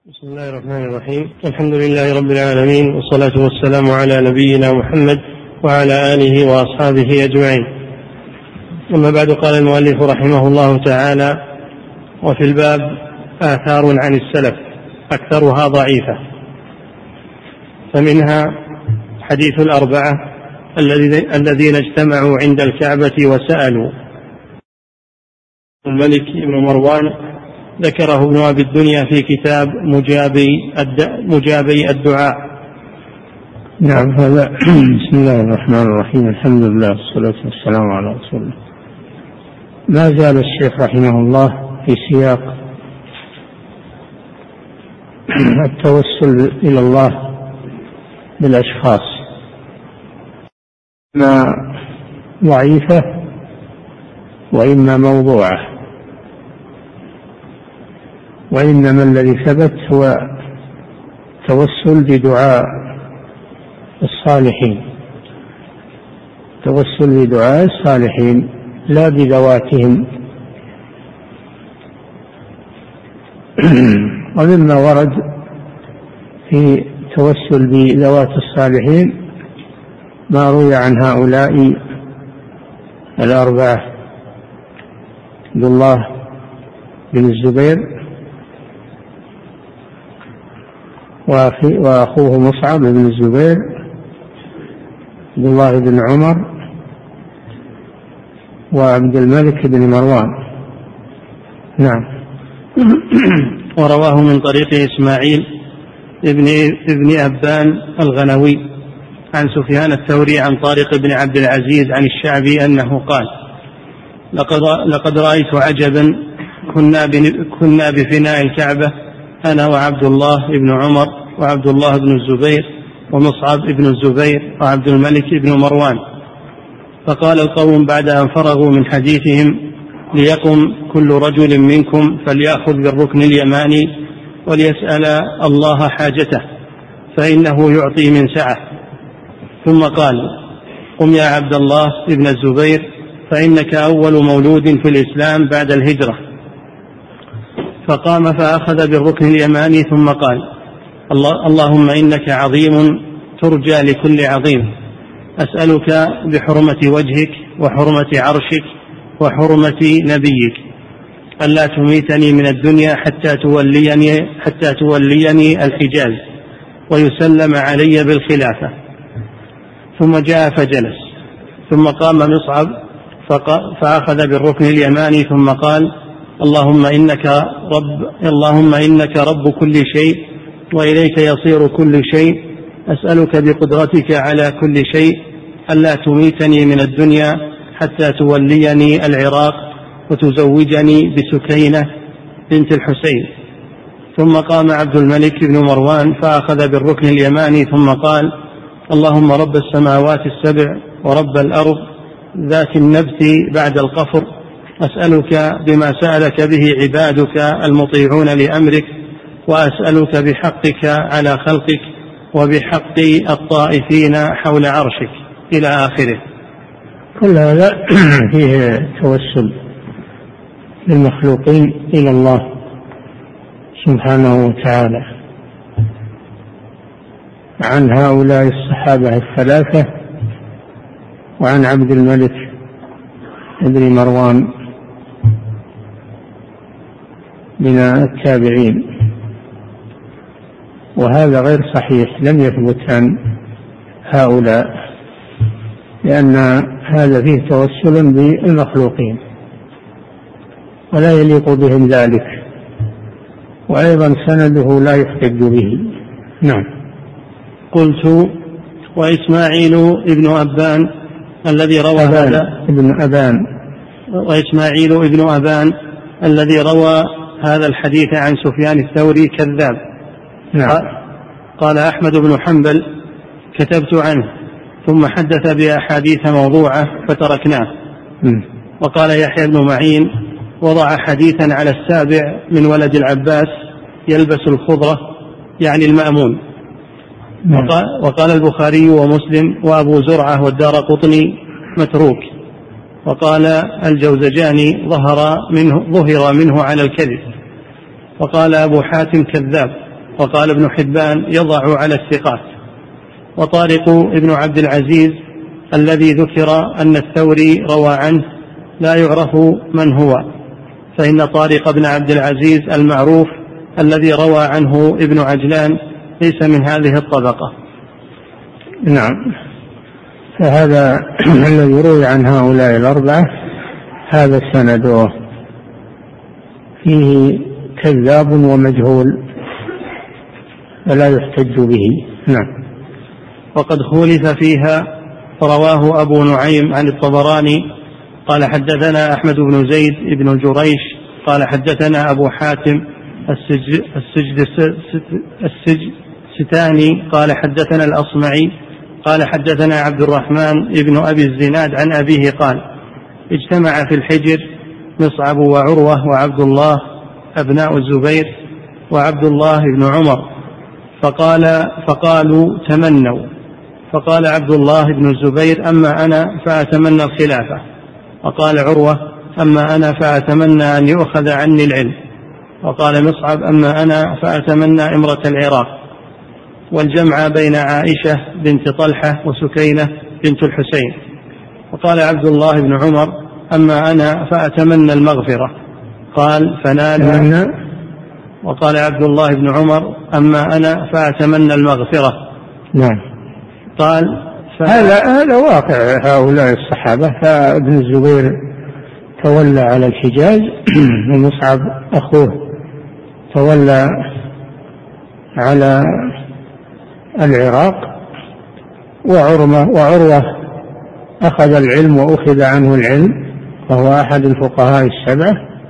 بسم الله الرحمن الرحيم. الحمد لله رب العالمين، والصلاة والسلام على نبينا محمد وعلى آله وأصحابه أجمعين. أما بعد، قال المؤلف رحمه الله تعالى: وفي الباب آثار عن السلف أكثرها ضعيفة، فمنها حديث الأربعة الذين اجتمعوا عند الكعبة وسألوا. الملك بن مروان ذكره ابن أبي الدنيا في كتاب مجابي الدعاء. نعم. هذا بسم الله الرحمن الرحيم. الحمد لله والصلاة والسلام على رسول الله. ما زال الشيخ رحمه الله في سياق التوسل إلى الله بالأشخاص، إما ضعيفة وإما موضوعة، وإنما الذي ثبت هو توسل بدعاء الصالحين، توسل بدعاء الصالحين لا بذواتهم. ومما ورد في توسل بذوات الصالحين ما روي عن هؤلاء الأربعة: عبد الله بن الزبير، وأخوه مصعب بن الزبير، عبد الله بن عمر، وعبد الملك بن مروان. نعم. ورواه من طريق إسماعيل ابن أبان الغنوي عن سفيان الثوري عن طارق بن عبد العزيز عن الشعبي أنه قال: لقد رأيت عجبا، كنا بفناء الكعبة أنا وعبد الله بن عمر وعبد الله بن الزبير ومصعب بن الزبير وعبد الملك بن مروان. فقال القوم بعد أن فرغوا من حديثهم: ليقم كل رجل منكم فليأخذ بالركن اليماني وليسأل الله حاجته فإنه يعطي من سعه. ثم قال: قم يا عبد الله بن الزبير، فإنك أول مولود في الإسلام بعد الهجرة. فقام فأخذ بالركن اليماني ثم قال: اللهم إنك عظيم ترجى لكل عظيم، أسألك بحرمة وجهك وحرمة عرشك وحرمة نبيك ألا تميتني من الدنيا حتى توليني الحجاز ويسلم علي بالخلافة. ثم جاء فجلس، ثم قام مصعب فأخذ بالركن اليماني ثم قال: اللهم إنك رب كل شيء وإليك يصير كل شيء، أسألك بقدرتك على كل شيء ألا تميتني من الدنيا حتى توليني العراق وتزوجني بسكينة بنت الحسين. ثم قام عبد الملك بن مروان فأخذ بالركن اليماني ثم قال: اللهم رب السماوات السبع ورب الأرض ذات النبت بعد القفر، أسألك بما سألك به عبادك المطيعون لأمرك، وأسألك بحقك على خلقك وبحق الطائفين حول عرشك، إلى آخره. كل هذا فيه توسل للمخلوقين إلى الله سبحانه وتعالى. عن هؤلاء الصحابة الثلاثة وعن عبد الملك بن مروان من التابعين، وهذا غير صحيح، لم يثبت عن هؤلاء، لأن هذا فيه توسل بالمخلوقين ولا يليق بهم ذلك، وأيضا سنده لا يحتج به. نعم. قلت: وإسماعيل ابن أبان الذي روى وإسماعيل ابن أبان الذي روى هذا الحديث عن سفيان الثوري كذاب. نعم. قال أحمد بن حنبل: كتبت عنه ثم حدث بأحاديث موضوعة فتركناه. وقال يحيى بن معين: وضع حديثا على السابع من ولد العباس يلبس الخضرة، يعني المأمون. وقال البخاري ومسلم وأبو زرعة والدارقطني متروك. وقال الجوزجاني: ظهر منه على الكذب. وقال أبو حاتم: كذاب. وقال ابن حبان يضع على الثقات. وطارق ابن عبد العزيز الذي ذكر أن الثوري روى عنه لا يعرف من هو، فإن طارق بن عبد العزيز المعروف الذي روى عنه ابن عجلان ليس من هذه الطبقة. نعم. فهذا الذي روي عن هؤلاء الأربعة هذا سنده فيه كذاب ومجهول فلا يحتج به. نعم. وقد خولف فيها، فرواه أبو نعيم عن الطبراني قال حدثنا أحمد بن زيد بن جريش قال حدثنا أبو حاتم السجستاني قال حدثنا الأصمعي قال حدثنا عبد الرحمن بن أبي الزناد عن أبيه قال اجتمع في الحجر مصعب وعروة وعبد الله أبناء الزبير وعبد الله بن عمر فقالوا تمنوا، فقال عبد الله بن الزبير أما أنا فأتمنى الخلافة، وقال عروة أما أنا فأتمنى أن يؤخذ عني العلم، وقال مصعب أما أنا فأتمنى إمرة العراق، والجمع بين عائشة بنت طلحة وسكينة بنت الحسين. وقال عبد الله بن عمر أما أنا فأتمنى المغفرة، قال فنال. وقال عبد الله بن عمر أما أنا فأتمنى المغفرة. نعم. قال هذا واقع هؤلاء الصحابة. فابن الزبير تولى على الحجاز ومصعب أخوه تولى على العراق، وعروة أخذ العلم وأخذ عنه العلم وهو أحد الفقهاء السبعة.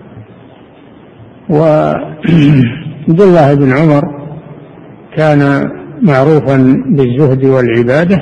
وعبد الله بن عمر كان معروفا بالزهد والعبادة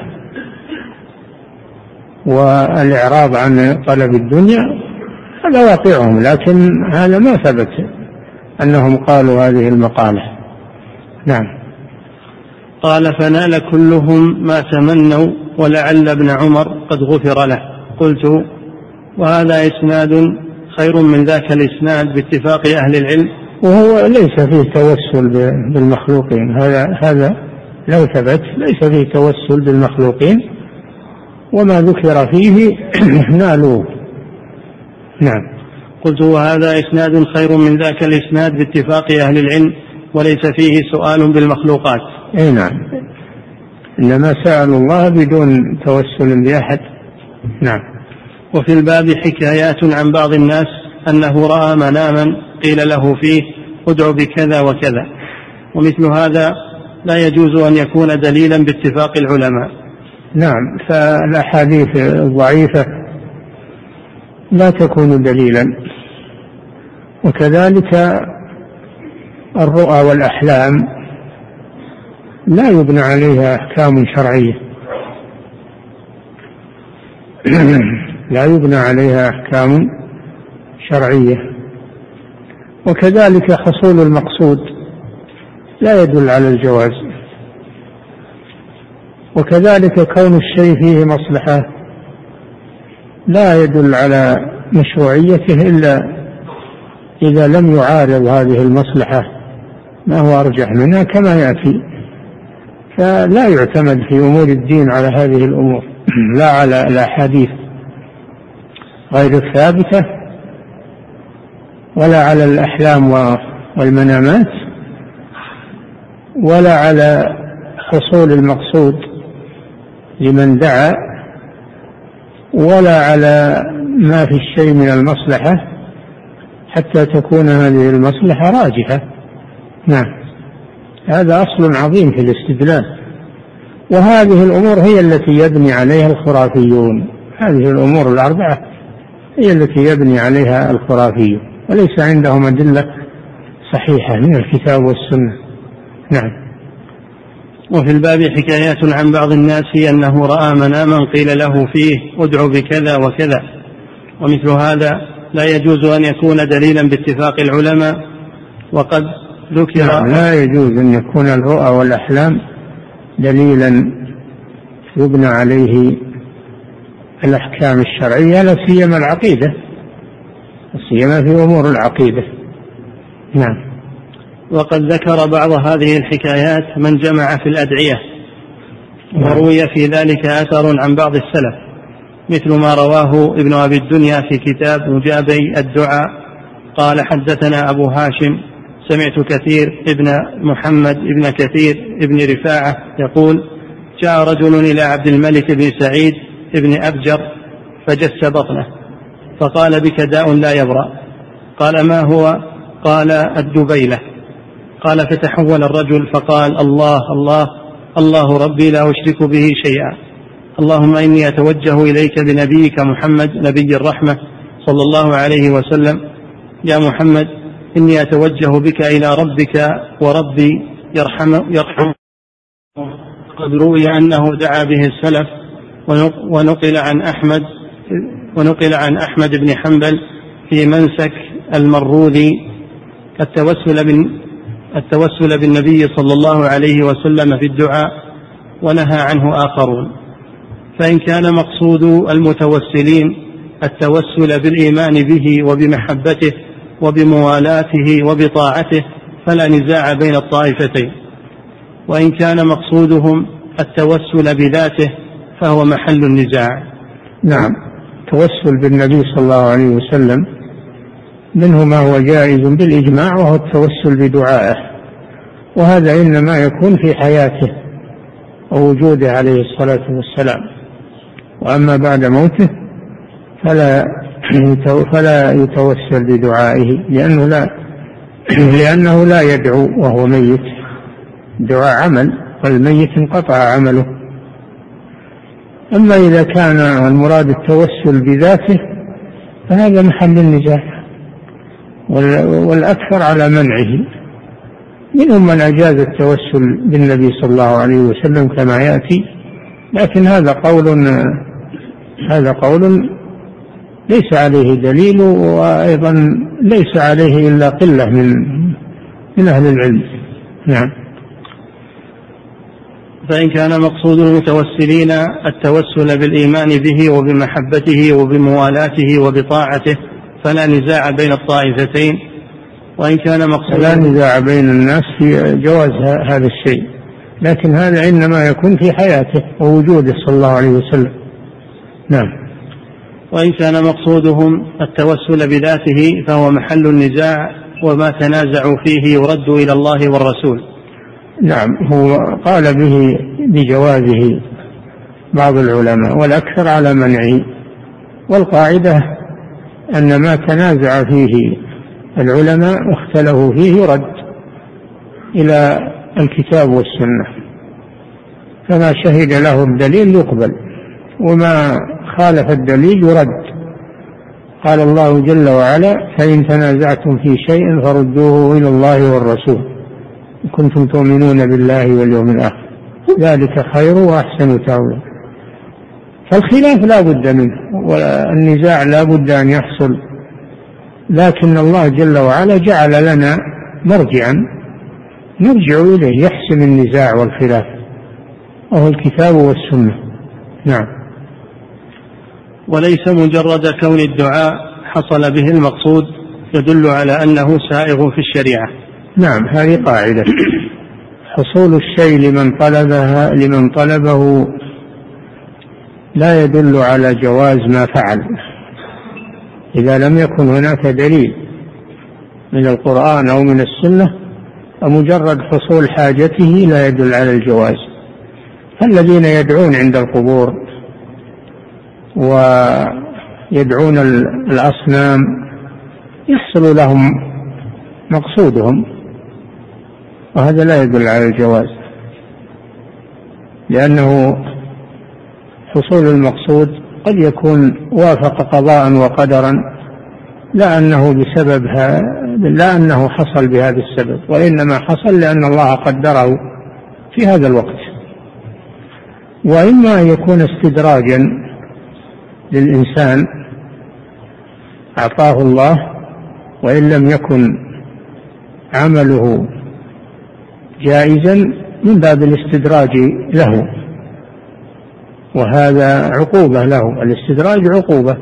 والإعراض عن طلب الدنيا، هذا واقعهم، لكن هذا ما ثبت أنهم قالوا هذه المقالة. نعم. قال فنال كلهم ما تمنوا ولعل ابن عمر قد غفر له. قلت وهذا إسناد خير من ذاك الإسناد باتفاق أهل العلم. وهو ليس فيه توسل بالمخلوقين، هذا لو ثبت ليس فيه توسل بالمخلوقين، وما ذكر فيه نالوه. نعم. قلت وهذا إسناد خير من ذاك الإسناد باتفاق أهل العلم وليس فيه سؤال بالمخلوقات. أي نعم، إنما سألوا الله بدون توسل بأحد. نعم. وفي الباب حكايات عن بعض الناس أنه رأى مناما قيل له فيه ادع بكذا وكذا، ومثل هذا لا يجوز أن يكون دليلا باتفاق العلماء. نعم. فالأحاديث الضعيفة لا تكون دليلا، وكذلك الرؤى والأحلام لا يبنى عليها أحكام شرعية لا يبنى عليها أحكام شرعية. وكذلك حصول المقصود لا يدل على الجواز، وكذلك كون الشيء فيه مصلحة لا يدل على مشروعيته إلا إذا لم يعارض هذه المصلحة ما هو أرجح منها كما يأتي. فلا يعتمد في أمور الدين على هذه الأمور، لا على الأحاديث غير الثابتة ولا على الأحلام والمنامات ولا على حصول المقصود لمن دعا ولا على ما في الشيء من المصلحة حتى تكون هذه المصلحة راجحة. نعم. هذا أصل عظيم في الاستدلال، وهذه الأمور هي التي يبني عليها الخرافيون. هذه الأمور الأربعة هي التي يبني عليها الخرافيون، وليس عندهم أدلة صحيحة من الكتاب والسنة. نعم. وفي الباب حكايات عن بعض الناس أنه رأى مناما قيل له فيه ادع بكذا وكذا، ومثل هذا لا يجوز أن يكون دليلا باتفاق العلماء. وقد ذكر لا يجوز أن يكون الرؤى والأحلام دليلا يبنى عليه الأحكام الشرعية، لا سيما العقيدة، سيما في أمور العقيدة. نعم. وقد ذكر بعض هذه الحكايات من جمع في الأدعية، وروي في ذلك أثر عن بعض السلف مثل ما رواه ابن أبي الدنيا في كتاب مجابي الدعاء قال حدثنا أبو هاشم سمعت كثير ابن محمد ابن كثير ابن رفاعة يقول جاء رجل إلى عبد الملك بن سعيد ابن أبجر فجس بطنه فقال بك داء لا يبرأ. قال ما هو؟ قال الدبيلة. قال فتحول الرجل فقال الله الله الله ربي لا أشرك به شيئا، اللهم إني أتوجه إليك بنبيك محمد نبي الرحمة صلى الله عليه وسلم، يا محمد إني أتوجه بك إلى ربك وربي يرحمه. قد روي أنه دعا به السلف، ونقل عن أحمد بن حنبل في منسك المروذي التوسل بالنبي صلى الله عليه وسلم في الدعاء، ونهى عنه آخرون. فإن كان مقصود المتوسلين التوسل بالإيمان به وبمحبته وبموالاته وبطاعته فلا نزاع بين الطائفتين، وإن كان مقصودهم التوسل بذاته فهو محل النزاع. نعم، التوسل بالنبي صلى الله عليه وسلم منه ما هو جائز بالإجماع وهو التوسل بدعائه، وهذا إنما يكون في حياته ووجوده عليه الصلاة والسلام، وأما بعد موته فلا يتوسل بدعائه لأنه لا يدعو وهو ميت، دعاء عمل والميت انقطع عمله. أما إذا كان المراد التوسل بذاته فهذا محل النزاع، والأكثر على منعه. منهم من أجاز التوسل بالنبي صلى الله عليه وسلم كما يأتي، لكن هذا قول ليس عليه دليل، وأيضا ليس عليه إلا قلة من أهل العلم. نعم. فإن كان مقصود المتوسلين التوسل بالإيمان به وبمحبته وبموالاته وبطاعته فلا نزاع بين الطائفتين، وإن كان مقصود لا نزاع بين الناس في جواز هذا الشيء، لكن هذا إنما يكون في حياته ووجوده صلى الله عليه وسلم. نعم. وإن كان مقصودهم التوسل بذاته فهو محل النزاع، وما تنازعوا فيه يرد إلى الله والرسول. نعم، هو قال به بجوازه بعض العلماء والأكثر على منعه، والقاعدة أن ما تنازع فيه العلماء واختلفوا فيه يرد إلى الكتاب والسنة، فما شهد له الدليل يقبل، وما خالف الدليل يرد. قال الله جل وعلا فإن تنازعتم في شيء فردوه إلى الله والرسول إن كنتم تؤمنون بالله واليوم الآخر ذلك خير وأحسن تأويلا. فالخلاف لا بد منه والنزاع لا بد أن يحصل، لكن الله جل وعلا جعل لنا مرجعا نرجع إليه يحسم النزاع والخلاف، وهو الكتاب والسنة. نعم. وليس مجرد كون الدعاء حصل به المقصود يدل على أنه سائغ في الشريعة. نعم، هذه قاعدة. حصول الشيء لمن طلبه لا يدل على جواز ما فعل إذا لم يكن هناك دليل من القرآن أو من السنة، فمجرد حصول حاجته لا يدل على الجواز. فالذين يدعون عند القبور ويدعون الأصنام يحصل لهم مقصودهم، وهذا لا يدل على الجواز، لأنه حصول المقصود قد يكون وافق قضاء وقدرا، لا أنه حصل بهذا السبب، وإنما حصل لأن الله قدره في هذا الوقت. وإما أن يكون استدراجا للإنسان أعطاه الله وإن لم يكن عمله جائزا من باب الاستدراج له، وهذا عقوبة له. الاستدراج عقوبة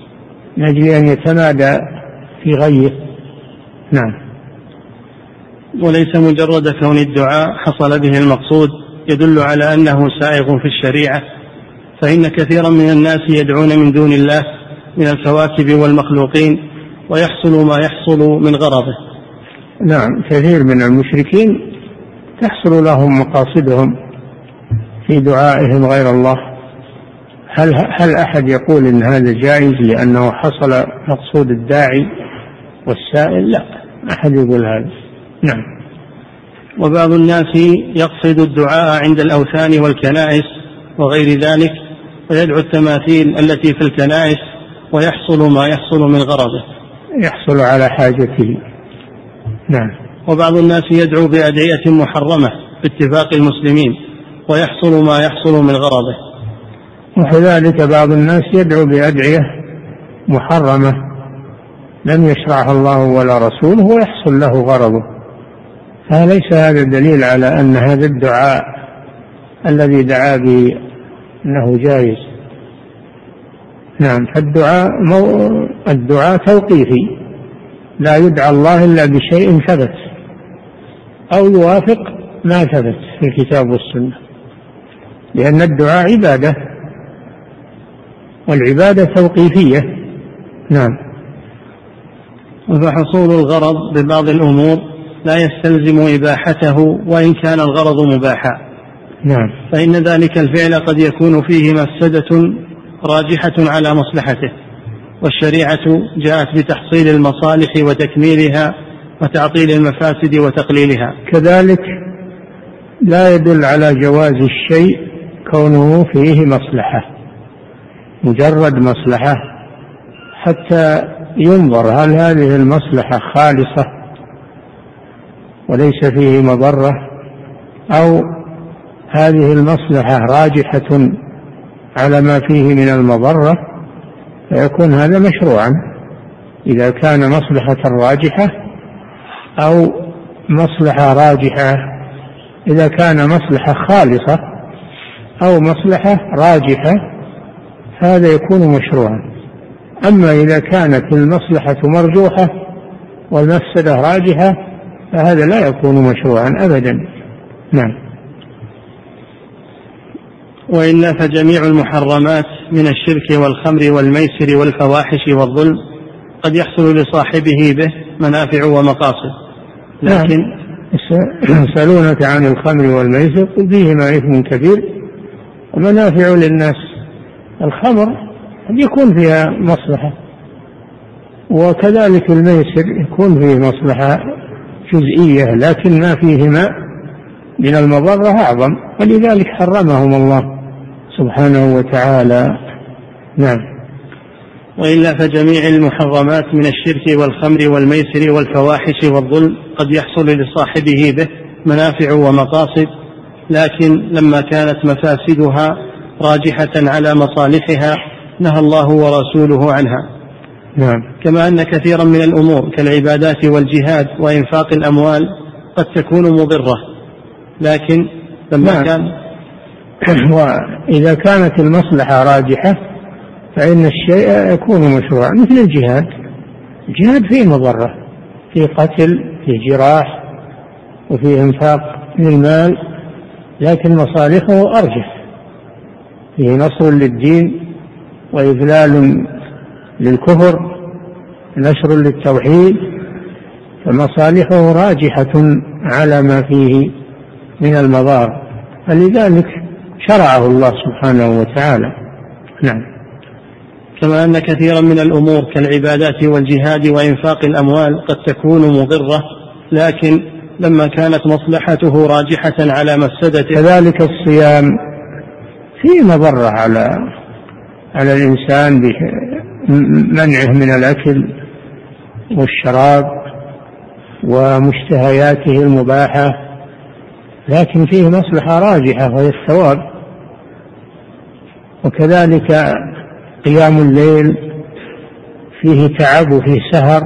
من أجل أن يتمادى في غيه. نعم. وليس مجرد كون الدعاء حصل به المقصود يدل على أنه سائغ في الشريعة، فإن كثيرا من الناس يدعون من دون الله من الكواكب والمخلوقين ويحصل ما يحصل من غرضه. نعم، كثير من المشركين تحصل لهم مقاصدهم في دعائهم غير الله. هل أحد يقول إن هذا جائز لأنه حصل مقصود الداعي والسائل؟ لا، أحد يقول هذا. نعم. وبعض الناس يقصد الدعاء عند الأوثان والكنائس وغير ذلك، ويدعو التماثيل التي في الكنائس ويحصل ما يحصل من غرضه، يحصل على حاجته. نعم. وبعض الناس يدعو بأدعية محرمة باتفاق المسلمين ويحصل ما يحصل من غرضه. وكذلك بعض الناس يدعو بأدعية محرمة لم يشرعها الله ولا رسوله ويحصل له غرضه، فليس هذا دليل على أن هذا الدعاء الذي دعا به أنه جائز. نعم. فالدعاء توقيفي، لا يدعى الله إلا بشيء ثبت أو يوافق ما ثبت في الكتاب والسنة، لأن الدعاء عبادة والعبادة توقيفية. نعم. فحصول الغرض ببعض الأمور لا يستلزم إباحته وإن كان الغرض مباحا. نعم. فإن ذلك الفعل قد يكون فيه مفسدة راجحة على مصلحته، والشريعة جاءت بتحصيل المصالح وتكميلها وتعطيل المفاسد وتقليلها. كذلك لا يدل على جواز الشيء كونه فيه مصلحة، مجرد مصلحة، حتى ينظر هل هذه المصلحة خالصة وليس فيه مضرة، أو هذه المصلحة راجحة على ما فيه من المضرة، فيكون هذا مشروعا. إذا كان مصلحة راجحة أو مصلحة راجحة، إذا كان مصلحة خالصة أو مصلحة راجحة هذا يكون مشروعا. أما إذا كانت المصلحة مرجوحة والمفسدة راجحة فهذا لا يكون مشروعا أبدا. نعم. وإلا فجميع المحرمات من الشرك والخمر والميسر والفواحش والظلم قد يحصل لصاحبه به منافع ومقاصد، لكن يسألونك عن الخمر والميسر قل فيهما إثم كبير ومنافع للناس. الخمر قد يكون فيها مصلحة، وكذلك الميسر يكون فيه مصلحة جزئية، لكن ما فيهما من المضرة أعظم، ولذلك حرمهم الله سبحانه وتعالى. نعم. وإلا فجميع المحرمات من الشرك والخمر والميسر والفواحش والظلم قد يحصل لصاحبه به منافع ومقاصد، لكن لما كانت مفاسدها راجحة على مصالحها نهى الله ورسوله عنها. نعم. كما أن كثيرا من الأمور كالعبادات والجهاد وإنفاق الأموال قد تكون مضرة، لكن لما كان وإذا كانت المصلحة راجحة فإن الشيء يكون مشروعا، مثل الجهاد. الجهاد فيه مضرة، فيه قتل، فيه جراح، وفيه إنفاق للمال، لكن مصالحه أرجح، فيه نصر للدين وإذلال للكفر، نشر للتوحيد، فمصالحه راجحة على ما فيه من المضار، فلذلك شرعه الله سبحانه وتعالى. نعم. كما أن كثيرا من الأمور كالعبادات والجهاد وإنفاق الأموال قد تكون مضرة، لكن لما كانت مصلحته راجحة على مفسدته. كذلك الصيام فيه مضرة على الإنسان بمنعه من الأكل والشراب ومشتهياته المباحة، لكن فيه مصلحة راجحة وهي الثواب. وكذلك قيام الليل فيه تعب وفيه سهر،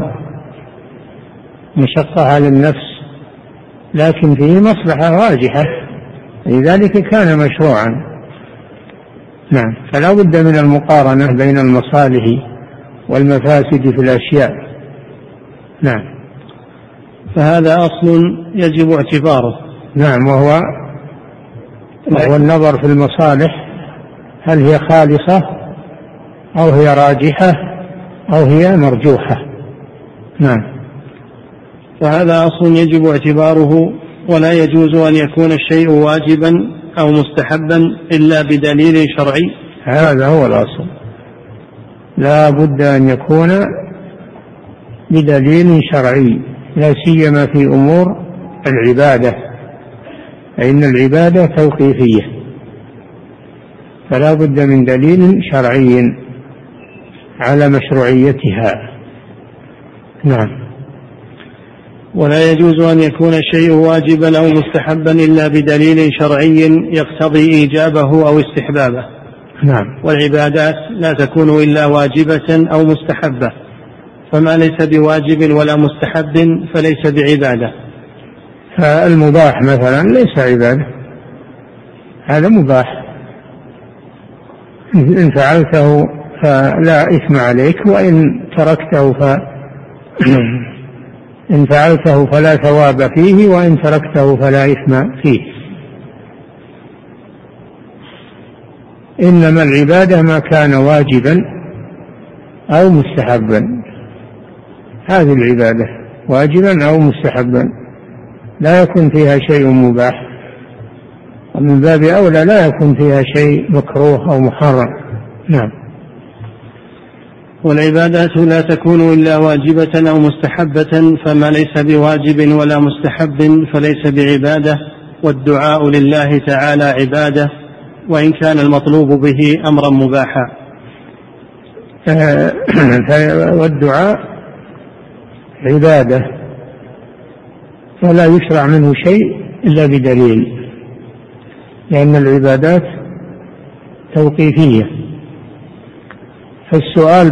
مشقة على النفس، لكن فيه مصلحة راجحة، لذلك كان مشروعا. نعم. فلا بد من المقارنة بين المصالح والمفاسد في الأشياء. نعم. فهذا أصل يجب اعتباره. نعم، وهو النظر في المصالح، هل هي خالصة أو هي راجحة أو هي مرجوحة. نعم. فهذا أصل يجب اعتباره، ولا يجوز أن يكون الشيء واجبا أو مستحبا إلا بدليل شرعي. هذا هو الأصل، لا بد أن يكون بدليل شرعي، لا سيما في أمور العبادة، فإن العبادة توقيفية، فلا بد من دليل شرعي على مشروعيتها. نعم. ولا يجوز أن يكون الشيء واجبا أو مستحبا إلا بدليل شرعي يقتضي إيجابه أو استحبابه. نعم. والعبادات لا تكون إلا واجبة أو مستحبة، فما ليس بواجب ولا مستحب فليس بعبادة. فالمباح مثلا ليس عبادة، هذا مباح، إن فعلته فلا إثم عليك، وإن تركته إن فعلته فلا ثواب فيه، وإن تركته فلا إثم فيه. إنما العبادة ما كان واجبا أو مستحبا، هذه العبادة واجبا أو مستحبا، لا يكون فيها شيء مباح، ومن باب أولى لا يكون فيها شيء مكروه أو محرم. نعم. والعبادات لا تكون إلا واجبة أو مستحبة، فما ليس بواجب ولا مستحب فليس بعبادة. والدعاء لله تعالى عبادة، وإن كان المطلوب به أمرا مباحا. والدعاء عبادة، فلا يشرع منه شيء إلا بدليل، لأن العبادات توقيفية. فالسؤال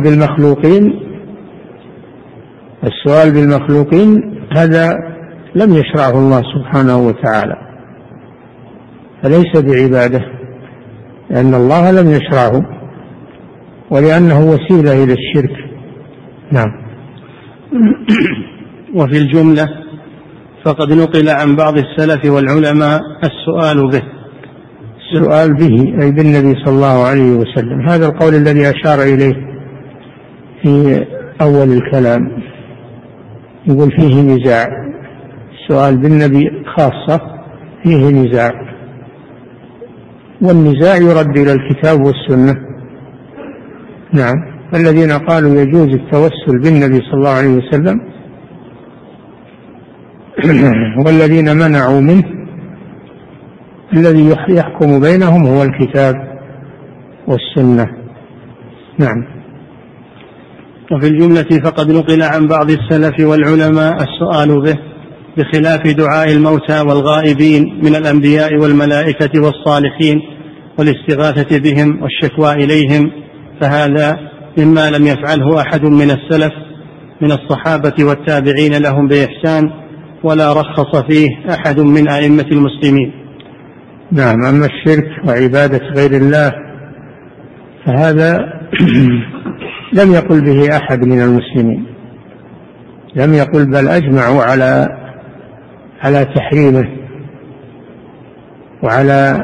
بالمخلوقين هذا لم يشرعه الله سبحانه وتعالى، فليس بعبادة، لأن الله لم يشرعه، ولأنه وسيلة إلى الشرك. نعم. وفي الجملة فقد نقل عن بعض السلف والعلماء السؤال به، أي بالنبي صلى الله عليه وسلم. هذا القول الذي أشار إليه في أول الكلام، يقول فيه نزاع، السؤال بالنبي خاصة فيه نزاع، والنزاع يرد إلى الكتاب والسنة. نعم. الذين قالوا يجوز التوسل بالنبي صلى الله عليه وسلم والذين منعوا منه، الذي يحكم بينهم هو الكتاب والسنة. نعم. وفي الجملة فقد نقل عن بعض السلف والعلماء السؤال به، بخلاف دعاء الموتى والغائبين من الأنبياء والملائكة والصالحين والاستغاثة بهم والشكوى إليهم، فهذا مما لم يفعله أحد من السلف من الصحابة والتابعين لهم بإحسان، ولا رخص فيه أحد من أئمة المسلمين. نعم. أما الشرك وعبادة غير الله فهذا لم يقل به أحد من المسلمين، لم يقل، بل أجمعوا على تحريمه وعلى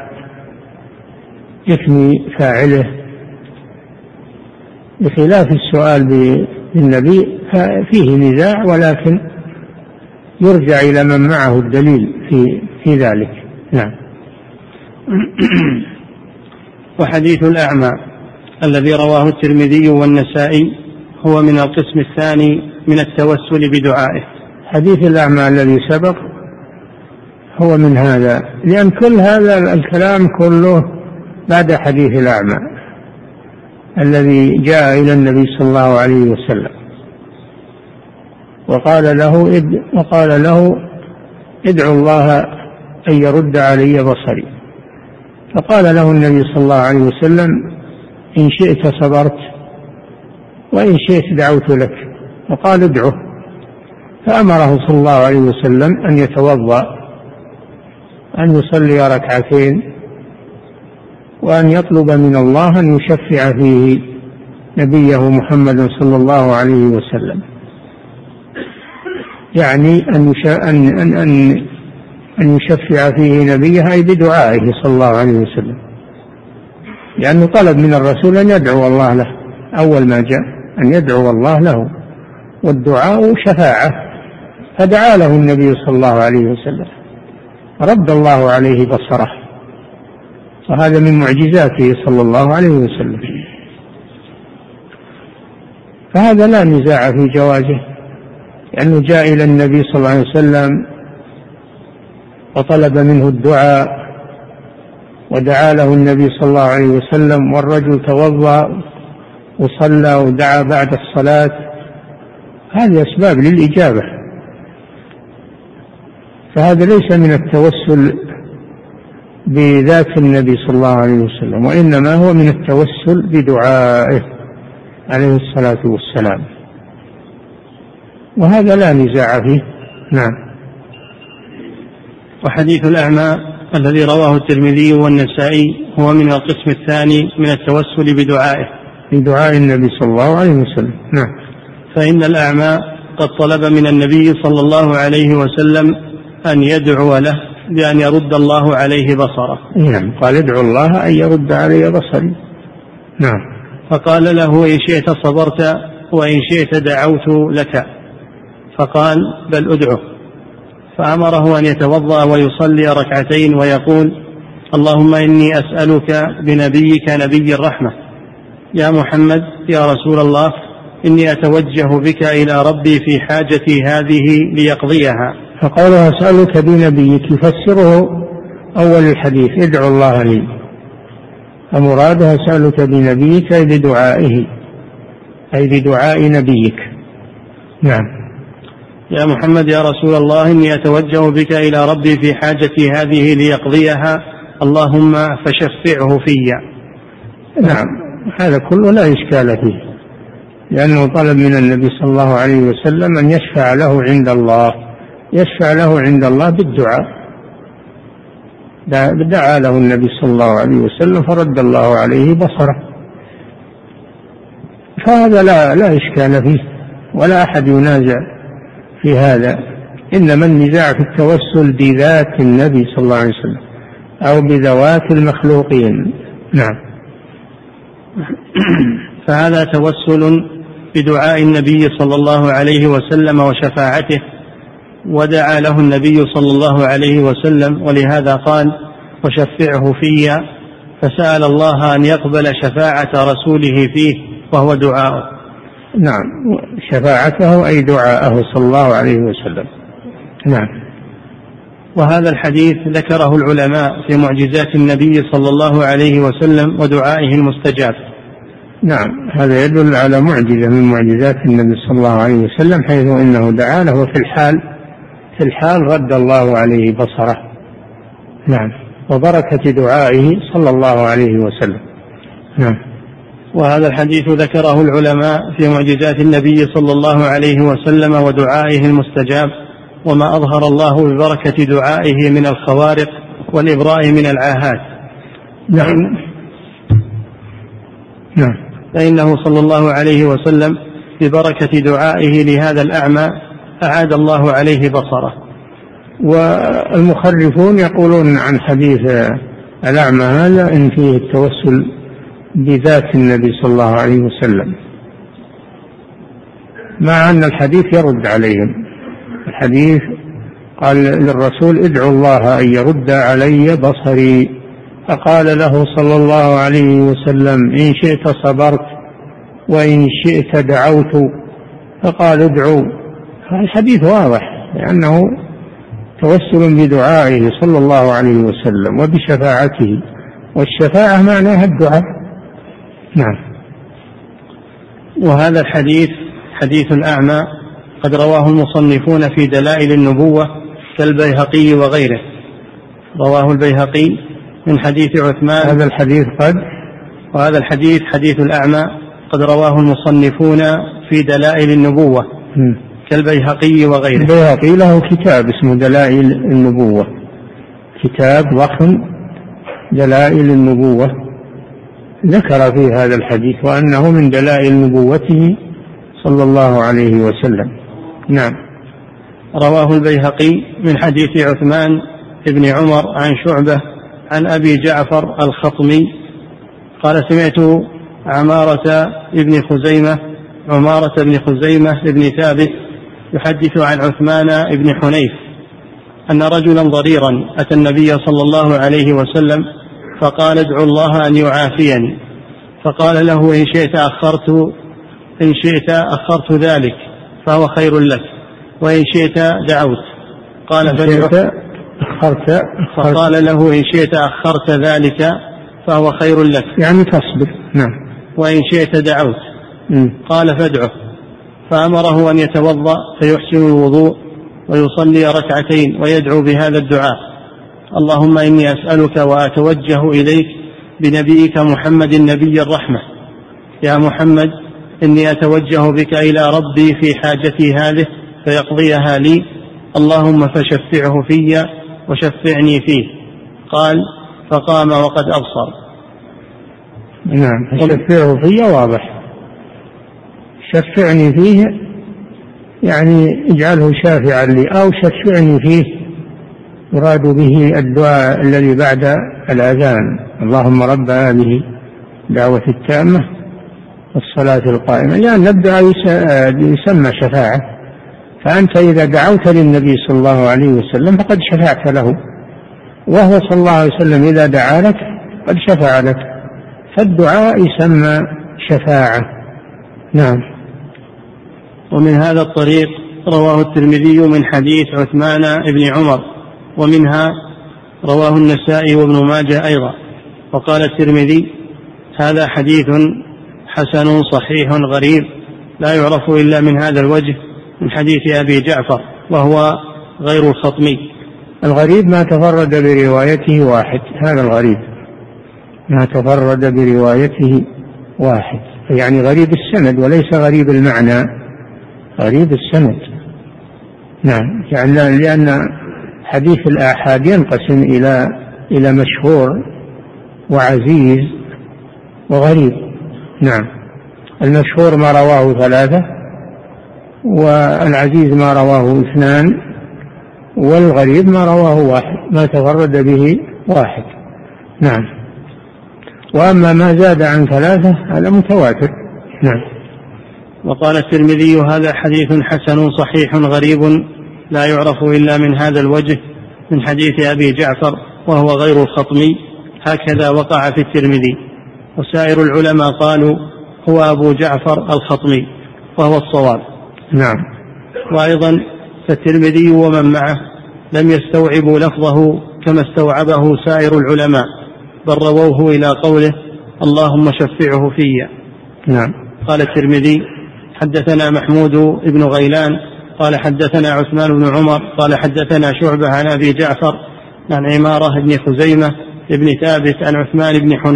إثم فاعله، بخلاف السؤال بالنبي فيه نزاع، ولكن يرجع إلى من معه الدليل في ذلك. نعم. وحديث الأعمى الذي رواه الترمذي والنسائي هو من القسم الثاني من التوسل بدعائه. حديث الأعمى الذي سبق هو من هذا، لأن كل هذا الكلام كله بعد حديث الأعمى الذي جاء إلى النبي صلى الله عليه وسلم وقال له ادعو الله أن يرد علي بصري، فقال له النبي صلى الله عليه وسلم إن شئت صبرت وإن شئت دعوت لك، وقال ادعه، فأمره صلى الله عليه وسلم أن يتوضأ، أن يصلي ركعتين، وأن يطلب من الله أن يشفع فيه نبيه محمد صلى الله عليه وسلم. يعني أن يشفع فيه نبيه، أي بدعائه صلى الله عليه وسلم، لأنه طلب من الرسول أن يدعو الله له أول ما جاء، أن يدعو الله له، والدعاء شفاعة، فدعا له النبي صلى الله عليه وسلم رد الله عليه بصره، وهذا من معجزاته صلى الله عليه وسلم. فهذا لا نزاع في جوازه، لأنه جاء إلى النبي صلى الله عليه وسلم وطلب منه الدعاء، ودعا له النبي صلى الله عليه وسلم، والرجل توضأ وصلى ودعا بعد الصلاة، هذه أسباب للإجابة. فهذا ليس من التوسل بذات النبي صلى الله عليه وسلم، وإنما هو من التوسل بدعائه عليه الصلاة والسلام، وهذا لا نزاع فيه. نعم. وحديث الأعمى الذي رواه الترمذي والنسائي هو من القسم الثاني من التوسل بدعائه، بدعاء النبي صلى الله عليه وسلم. نعم. فإن الأعمى قد طلب من النبي صلى الله عليه وسلم أن يدعو له بأن يرد الله عليه بصره. نعم، قال ادعو الله أن يرد علي بصري. نعم. فقال له إن شئت صبرت وإن شئت دعوت لك، فقال بل أدعو، فأمره أن يتوضأ ويصلي ركعتين ويقول اللهم إني أسألك بنبيك نبي الرحمة يا محمد يا رسول الله إني أتوجه بك إلى ربي في حاجتي هذه ليقضيها. فقوله أسألك بنبيك يفسره أول الحديث ادعو الله لي، فمراده أسألك بنبيك أي بدعائه، أي بدعاء نبيك. نعم. يا محمد يا رسول الله إني أتوجه بك إلى ربي في حاجتي هذه ليقضيها اللهم فشفعه في. نعم، هذا كله لا إشكال فيه، لأنه طلب من النبي صلى الله عليه وسلم أن يشفع له عند الله، يشفع له عند الله بالدعاء، دعا له النبي صلى الله عليه وسلم فرد الله عليه بصره، فهذا لا إشكال فيه ولا أحد ينازع في هذا. إنما النزاع في التوسل بذات النبي صلى الله عليه وسلم أو بذوات المخلوقين. نعم. فهذا توسل بدعاء النبي صلى الله عليه وسلم وشفاعته، ودعا له النبي صلى الله عليه وسلم، ولهذا قال وشفعه في، فسأل الله أن يقبل شفاعة رسوله فيه وهو دعاءه. نعم، شفاعته أي دعاءه صلى الله عليه وسلم. نعم. وهذا الحديث ذكره العلماء في معجزات النبي صلى الله عليه وسلم ودعائه المستجاب. نعم، هذا يدل على معجزة من معجزات النبي صلى الله عليه وسلم، حيث إنه دعا له في الحال رد الله عليه بصره. نعم، وبركة دعائه صلى الله عليه وسلم. نعم. وهذا الحديث ذكره العلماء في معجزات النبي صلى الله عليه وسلم ودعائه المستجاب، وما أظهر الله ببركة دعائه من الخوارق والإبراء من العاهات. نعم. نعم. فإنه صلى الله عليه وسلم ببركة دعائه لهذا الأعمى أعاد الله عليه بصره. والمخرفون يقولون عن حديث الأعمى هذا إن فيه التوسل بذات النبي صلى الله عليه وسلم، مع أن الحديث يرد عليهم. الحديث قال للرسول ادعو الله أن يرد علي بصري، فقال له صلى الله عليه وسلم إن شئت صبرت وإن شئت دعوت، فقال ادعو. الحديث واضح لأنه توسل بدعائه صلى الله عليه وسلم وبشفاعته، والشفاعة معناها الدعاء. نعم. وهذا الحديث حديث الأعمى قد رواه المصنفون في دلائل النبوة كالبيهقي وغيره. رواه البيهقي من حديث عثمان. هذا الحديث وهذا الحديث حديث الأعمى قد رواه المصنفون في دلائل النبوة كالبيهقي وغيره. البيهقي له كتاب اسمه دلائل النبوة، كتاب ضخم دلائل النبوة، ذكر في هذا الحديث وأنه من دلائل نبوته صلى الله عليه وسلم. نعم. رواه البيهقي من حديث عثمان بن عمر عن شعبة عن أبي جعفر الخطمي قال سمعت عمارة بن خزيمة بن ثابت يحدث عن عثمان بن حنيف أن رجلا ضريرا أتى النبي صلى الله عليه وسلم فقال ادعو الله أن يعافيني، فقال له إن شئت أخرت ذلك فهو خير لك، وإن شئت دعوت. قال فقال له إن شئت أخرت ذلك فهو خير لك، يعني تصبر. نعم. وإن شئت دعوت. قال فادعه، فأمره أن يتوضأ فيحسن الوضوء ويصلي ركعتين ويدعو بهذا الدعاء: اللهم إني أسألك وأتوجه إليك بنبيك محمد نبي الرحمة، يا محمد إني أتوجه بك إلى ربي في حاجتي هذه فيقضيها لي، اللهم فشفعه في وشفعني فيه. قال فقام وقد أبصر. نعم. شفعه في واضح، شفعني فيه يعني اجعله شافعا لي، أو شفعني فيه يراد به الدعاء الذي بعد الأذان: اللهم رب هذه دعوة التامة والصلاة القائمة، لأن الدعاء يسمى شفاعة، فأنت إذا دعوت للنبي صلى الله عليه وسلم فقد شفعت له، وهو صلى الله عليه وسلم إذا دعا لك قد شفع لك، فالدعاء يسمى شفاعة. نعم. ومن هذا الطريق رواه الترمذي من حديث عثمان بن عمر، ومنها رواه النسائي وابن ماجه أيضا. وقال الترمذي هذا حديث حسن صحيح غريب لا يعرف إلا من هذا الوجه من حديث أبي جعفر، وهو غير الخطمي. الغريب ما تفرد بروايته واحد، هذا الغريب ما تفرد بروايته واحد، يعني غريب السند وليس غريب المعنى، غريب السند. نعم. يعني لأن حديث الآحاد ينقسم إلى مشهور وعزيز وغريب. نعم. المشهور ما رواه 3، والعزيز ما رواه 2، والغريب ما رواه 1، ما تفرد به 1. نعم. وأما ما زاد عن 3 هذا متواتر. نعم. وقال الترمذي هذا حديث حسن صحيح غريب لا يعرف إلا من هذا الوجه من حديث أبي جعفر وهو غير الخطمي، هكذا وقع في الترمذي. وسائر العلماء قالوا هو أبو جعفر الخطمي، وهو الصواب. نعم. وأيضا فالترمذي ومن معه لم يستوعبوا لفظه كما استوعبه سائر العلماء، بل رووه إلى قوله اللهم شفعه في. نعم. قال الترمذي حدثنا محمود بن غيلان قال حدثنا عثمان بن عمر قال حدثنا شعبة عن أبي جعفر عن عمارة بن خزيمة بن ثابت عن عثمان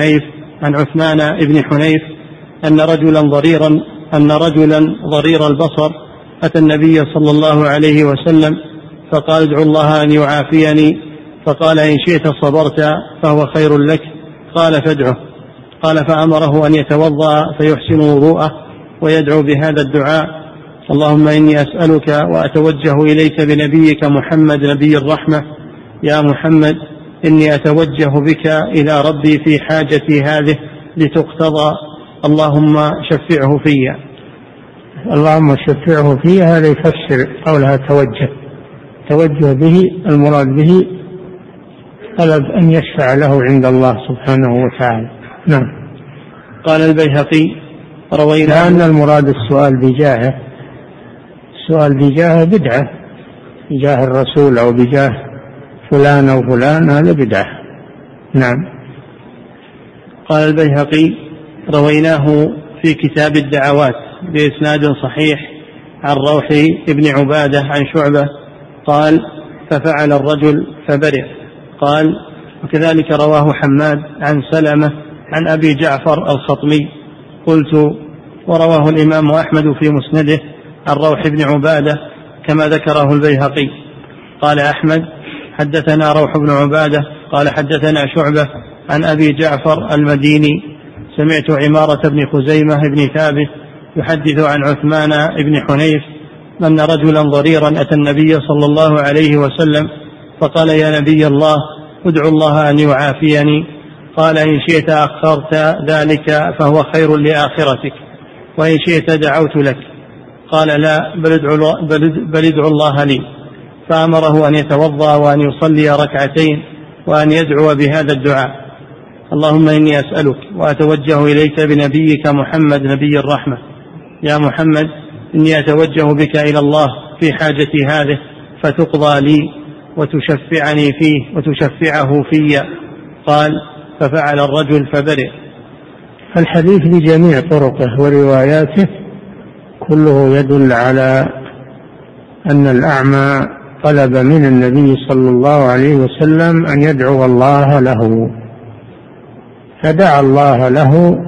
بن حنيف أن رجلا ضرير البصر أتى النبي صلى الله عليه وسلم فقال ادعو الله أن يعافيني، فقال إن شئت صبرت فهو خير لك، قال فادعه. قال فأمره أن يتوضأ فيحسن وضوءه ويدعو بهذا الدعاء: اللهم إني أسألك وأتوجه إليك بنبيك محمد نبي الرحمة، يا محمد إني أتوجه بك إلى ربي في حاجتي هذه لتقتضى، اللهم شفعه في. اللهم شفعه في هذا يفسر قولها توجه به، المراد به طلب أن يشفع له عند الله سبحانه وتعالى. نعم. قال البيهقي روينا لأن المراد السؤال بجاه بدعة، بجاه الرسول أو بجاه فلان أو فلان، هذا بدعة. نعم. قال البيهقي رويناه في كتاب الدعوات بإسناد صحيح عن روح بن عبادة عن شعبة قال ففعل الرجل فبرئ. قال وكذلك رواه حماد عن سلمة عن أبي جعفر الخطمي. قلت ورواه الإمام أحمد في مسنده عن روح بن عبادة كما ذكره البيهقي. قال أحمد حدثنا روح بن عبادة قال حدثنا شعبة عن أبي جعفر المديني سمعت عمارة بن خزيمة بن ثابت يحدث عن عثمان بن حنيف أن رجلا ضريرا أتى النبي صلى الله عليه وسلم فقال: يا نبي الله، ادعو الله أن يعافيني. قال: إن شئت أخرت ذلك فهو خير لآخرتك، وإن شئت دعوت لك. قال: لا، بل ادعو الله لي. فأمره أن يتوضأ وأن يصلي ركعتين وأن يدعو بهذا الدعاء: اللهم إني أسألك وأتوجه إليك بنبيك محمد نبي الرحمة، يا محمد إني أتوجه بك إلى الله في حاجتي هذه فتقضى لي وتشفعني فيه وتشفعه في. قال: ففعل الرجل فبرئ. الحديث بجميع طرقه ورواياته كله يدل على أن الأعمى طلب من النبي صلى الله عليه وسلم أن يدعو الله له، فدعا الله له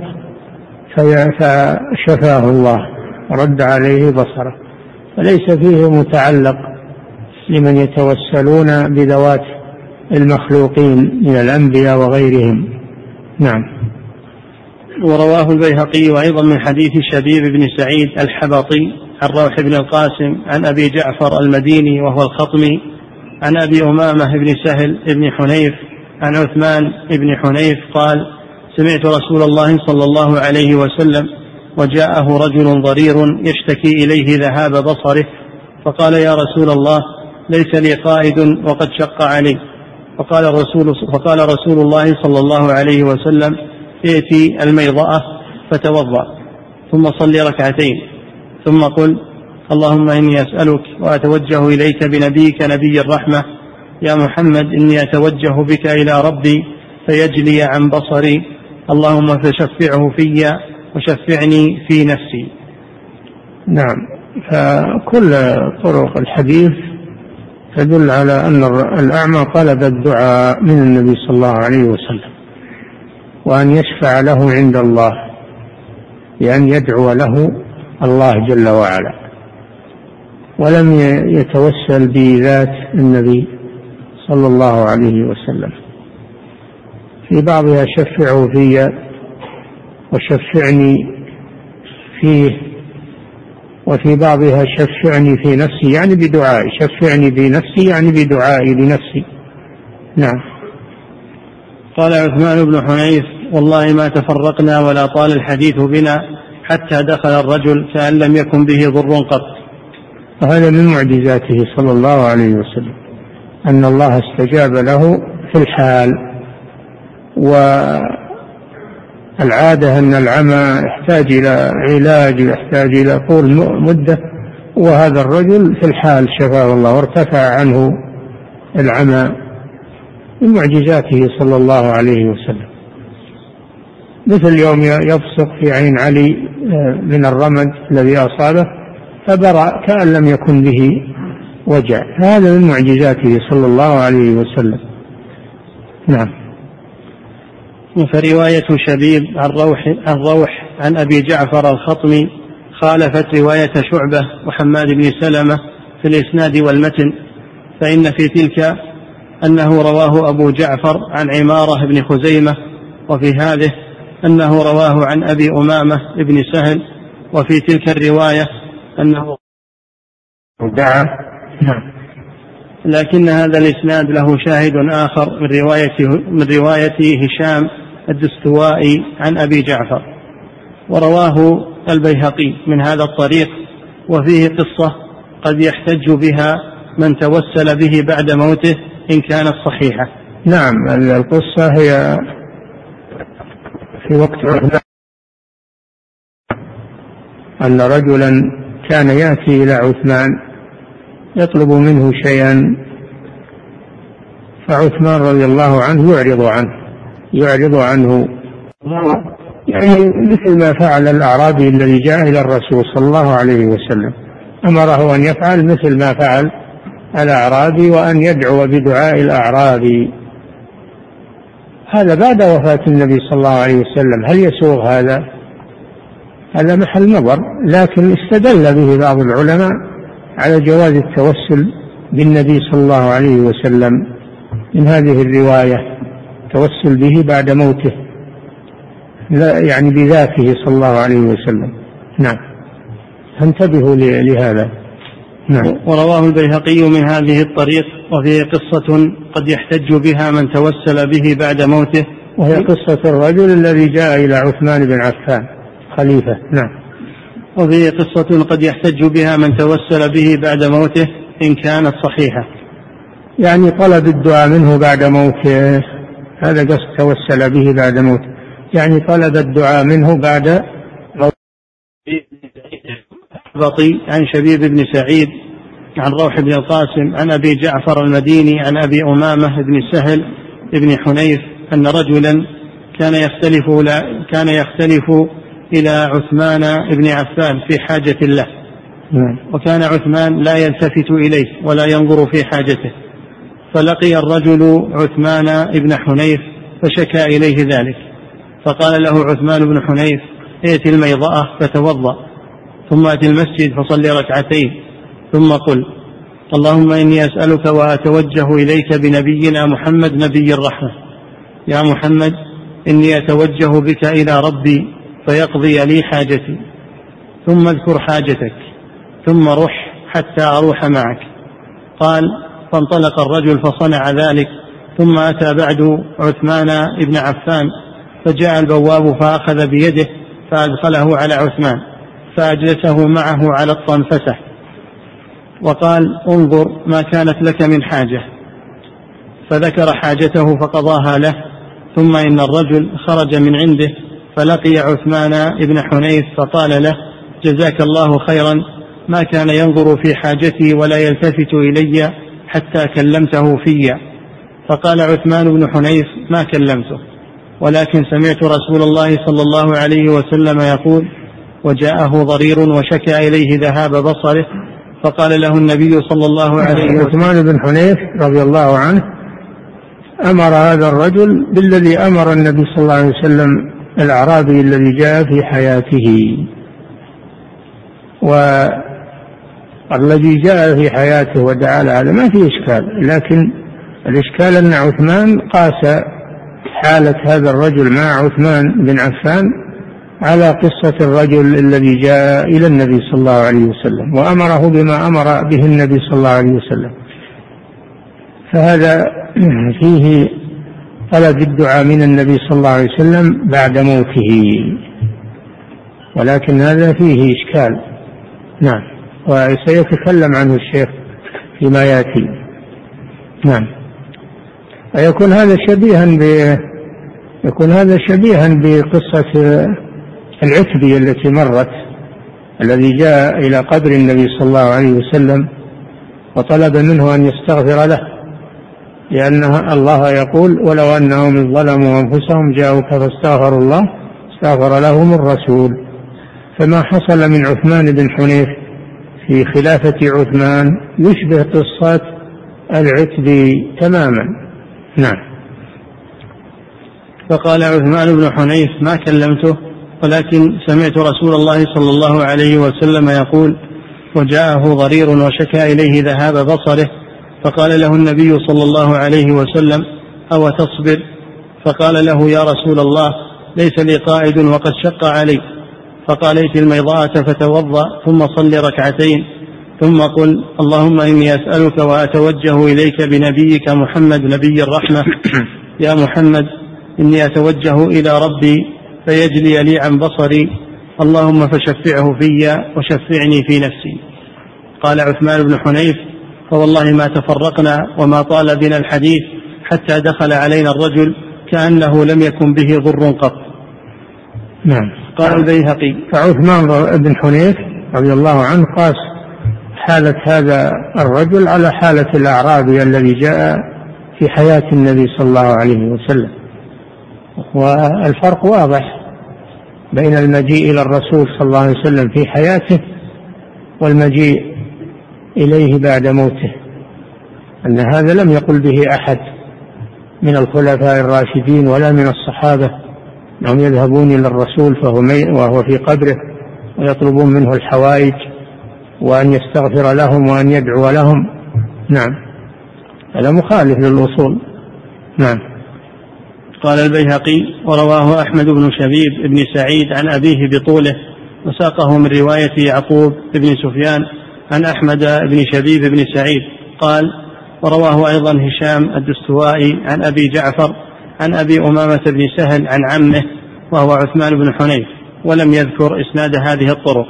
فشفاه الله ورد عليه بصره، فليس فيه متعلق لمن يتوسلون بذوات المخلوقين من الأنبياء وغيرهم. نعم. ورواه البيهقي أيضا من حديث شبيب بن سعيد الحبطي عن روح بن القاسم عن أبي جعفر المديني وهو الخطمي عن أبي أمامة بن سهل بن حنيف عن عثمان بن حنيف قال: سمعت رسول الله صلى الله عليه وسلم وجاءه رجل ضرير يشتكي إليه ذهاب بصره، فقال: يا رسول الله، ليس لي قائد وقد شق علي. فقال رسول الله صلى الله عليه وسلم: ائتي الميضأة فتوضأ ثم صل ركعتين ثم قل: اللهم إني أسألك وأتوجه إليك بنبيك نبي الرحمة، يا محمد إني أتوجه بك إلى ربي فيجلي عن بصري، اللهم فشفعه في وشفعني في نفسي. نعم. فكل طرق الحديث تدل على أن الأعمى طلب الدعاء من النبي صلى الله عليه وسلم وأن يشفع له عند الله، بأن يدعو له الله جل وعلا، ولم يتوسل بذات النبي صلى الله عليه وسلم. في بعضها: شفعه في وشفعني فيه، وفي بعضها: شفعني في نفسي يعني بدعائي، شفعني بنفسي يعني بدعائي لنفسي. نعم. قال عثمان بن حنيف: والله ما تفرقنا ولا طال الحديث بنا حتى دخل الرجل كأن لم يكن به ضر قط. وهذا من معجزاته صلى الله عليه وسلم، أن الله استجاب له في الحال. والعادة أن العمى يحتاج إلى علاج ويحتاج إلى طول مدة، وهذا الرجل في الحال شفاه الله وارتفع عنه العمى من معجزاته صلى الله عليه وسلم. مثل يوم يبصق في عين علي من الرمد الذي أصابه فبرأ كأن لم يكن به وجع، هذا من معجزاته صلى الله عليه وسلم. نعم. فرواية شبيب عن روح عن أبي جعفر الخطمي خالفت رواية شعبة وحماد بن سلمة في الإسناد والمتن، فإن في تلك أنه رواه أبو جعفر عن عمارة بن خزيمة، وفي هذه أنه رواه عن أبي أمامة بن سهل، وفي تلك الرواية أنه دعا. لكن هذا الإسناد له شاهد آخر من رواية هشام الدستوائي عن أبي جعفر، ورواه البيهقي من هذا الطريق، وفيه قصة قد يحتج بها من توسل به بعد موته إن كانت صحيحة. نعم. القصة هي في وقت عثمان أن رجلا كان يأتي إلى عثمان يطلب منه شيئا، فعثمان رضي الله عنه يعرض عنه يعني مثل ما فعل الأعرابي الذي جاء إلى الرسول صلى الله عليه وسلم، أمره أن يفعل مثل ما فعل الأعرابي وأن يدعو بدعاء الأعرابي. هذا بعد وفاة النبي صلى الله عليه وسلم، هل يسوغ هذا؟ هذا محل نظر، لكن استدل به بعض العلماء على جواز التوسل بالنبي صلى الله عليه وسلم من هذه الرواية، توسل به بعد موته، لا يعني بذاته صلى الله عليه وسلم. نعم. فانتبهوا لهذا. نعم. ورواه البيهقي من هذه الطريق وفيه قصة قد يحتج بها من توسل به بعد موته، وهي قصة الرجل الذي جاء إلى عثمان بن عفان خليفة. نعم. وفيه قصة قد يحتج بها من توسل به بعد موته إن كانت صحيحة، يعني طلب الدعاء منه بعد موته، هذا قصد توسل به بعد موته، يعني طلب الدعاء منه بعد موته. عن شبيب بن سعيد عن روح بن القاسم عن أبي جعفر المديني عن أبي أمامة بن سهل بن حنيف أن رجلا كان يختلف إلى عثمان بن عفان في حاجة له، وكان عثمان لا يلتفت إليه ولا ينظر في حاجته، فلقي الرجل عثمان بن حنيف فشكى إليه ذلك، فقال له عثمان بن حنيف: ائت الميضأة فتوضأ، ثم ائت المسجد فصل ركعتين، ثم قل: اللهم إني أسألك وأتوجه إليك بنبينا محمد نبي الرحمة، يا محمد إني أتوجه بك إلى ربي فيقضي لي حاجتي، ثم اذكر حاجتك، ثم رح حتى أروح معك. قال: فانطلق الرجل فصنع ذلك، ثم أتى بعد عثمان بن عفان، فجاء البواب فأخذ بيده فأدخله على عثمان فأجلسه معه على الطنفسة، وقال: انظر ما كانت لك من حاجة، فذكر حاجته فقضاها له. ثم إن الرجل خرج من عنده فلقي عثمان بن حنيف فقال له: جزاك الله خيرا، ما كان ينظر في حاجتي ولا يلتفت إلي حتى كلمته في. فقال عثمان بن حنيف: ما كلمته، ولكن سمعت رسول الله صلى الله عليه وسلم يقول: وجاءه ضرير وشكى إليه ذهاب بصره، فقال له النبي صلى الله عليه وسلم. عثمان بن حنيف رضي الله عنه أمر هذا الرجل بالذي أمر النبي صلى الله عليه وسلم الأعرابي الذي جاء في حياته، والذي جاء في حياته ودعا له هذا ما فيه إشكال، لكن الإشكال أن عثمان قاس حالة هذا الرجل مع عثمان بن عفان على قصة الرجل الذي جاء إلى النبي صلى الله عليه وسلم وأمره بما أمر به النبي صلى الله عليه وسلم، فهذا فيه طلب الدعاء من النبي صلى الله عليه وسلم بعد موته، ولكن هذا فيه إشكال. نعم، وسيتكلم عنه الشيخ فيما يأتي. نعم. ويكون هذا شبيها بقصة العتبي التي مرت، الذي جاء إلى قبر النبي صلى الله عليه وسلم وطلب منه أن يستغفر له، لأن الله يقول: ولو أنهم ظلموا أنفسهم جاءوك فاستغفروا الله استغفر لهم الرسول. فما حصل من عثمان بن حنيف في خلافة عثمان يشبه قصة العتبي تماما. نعم. فقال عثمان بن حنيف: ما كلمته، ولكن سمعت رسول الله صلى الله عليه وسلم يقول: وجاءه ضرير وشكى إليه ذهاب بصره، فقال له النبي صلى الله عليه وسلم: أو تصبر؟ فقال له: يا رسول الله، ليس لي قائد وقد شق علي. فقال: ائت الميضاءة فتوضأ، ثم صل ركعتين، ثم قل: اللهم إني أسألك وأتوجه إليك بنبيك محمد نبي الرحمة، يا محمد إني أتوجه إلى ربي فيجلي لي عن بصري، اللهم فشفعه في وشفعني في نفسي. قال عثمان بن حنيف: فوالله ما تفرقنا وما طال بنا الحديث حتى دخل علينا الرجل كأنه لم يكن به ضر قط. نعم. قال البيهقي: فعثمان بن حنيف رضي الله عنه قاس حالة هذا الرجل على حالة الأعرابي الذي جاء في حياة النبي صلى الله عليه وسلم، والفرق واضح بين المجيء إلى الرسول صلى الله عليه وسلم في حياته والمجيء إليه بعد موته، أن هذا لم يقل به أحد من الخلفاء الراشدين ولا من الصحابة أنهم يذهبون إلى الرسول وهو في قبره ويطلبون منه الحوائج وأن يستغفر لهم وأن يدعو لهم. نعم، هذا مخالف للأصول. نعم. قال البيهقي: ورواه أحمد بن شبيب بن سعيد عن أبيه بطوله، وساقه من رواية يعقوب بن سفيان عن أحمد بن شبيب بن سعيد قال: ورواه أيضا هشام الدستوائي عن أبي جعفر عن أبي أمامة بن سهل عن عمه وهو عثمان بن حنيف، ولم يذكر إسناد هذه الطرق.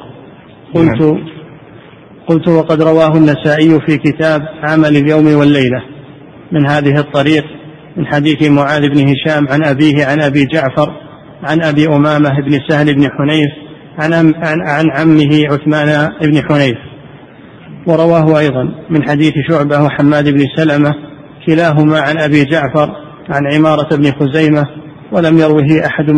قلت وقد رواه النسائي في كتاب عمل اليوم والليلة من هذه الطريق من حديث معاذ بن هشام عن أبيه عن أبي جعفر عن أبي أمامة بن سهل بن حنيف عن عمه عثمان بن حنيف. ورواه أيضا من حديث شعبة وحماد بن سلمة كلاهما عن أبي جعفر عن عمارة بن خزيمة، ولم يروه أحد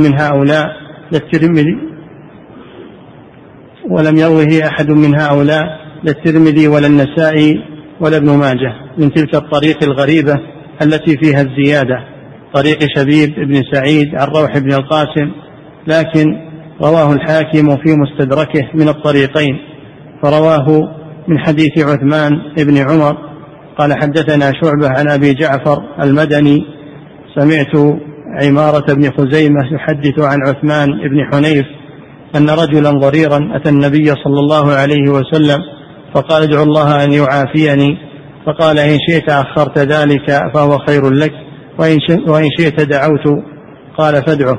من هؤلاء لا الترمذي ولا النسائي ولا ابن ماجه من تلك الطريق الغريبة التي فيها الزيادة، طريق شبيب بن سعيد عن روح بن القاسم، لكن رواه الحاكم في مستدركه من الطريقين، فرواه من حديث عثمان بن عمر قال: حدثنا شعبة عن أبي جعفر المدني سمعت عمارة بن خزيمة يحدث عن عثمان بن حنيف أن رجلا ضريرا أتى النبي صلى الله عليه وسلم فقال: ادعو الله أن يعافيني، فقال: إن شئت أخرت ذلك فهو خير لك، وإن شئت دعوت. قال: فادعه.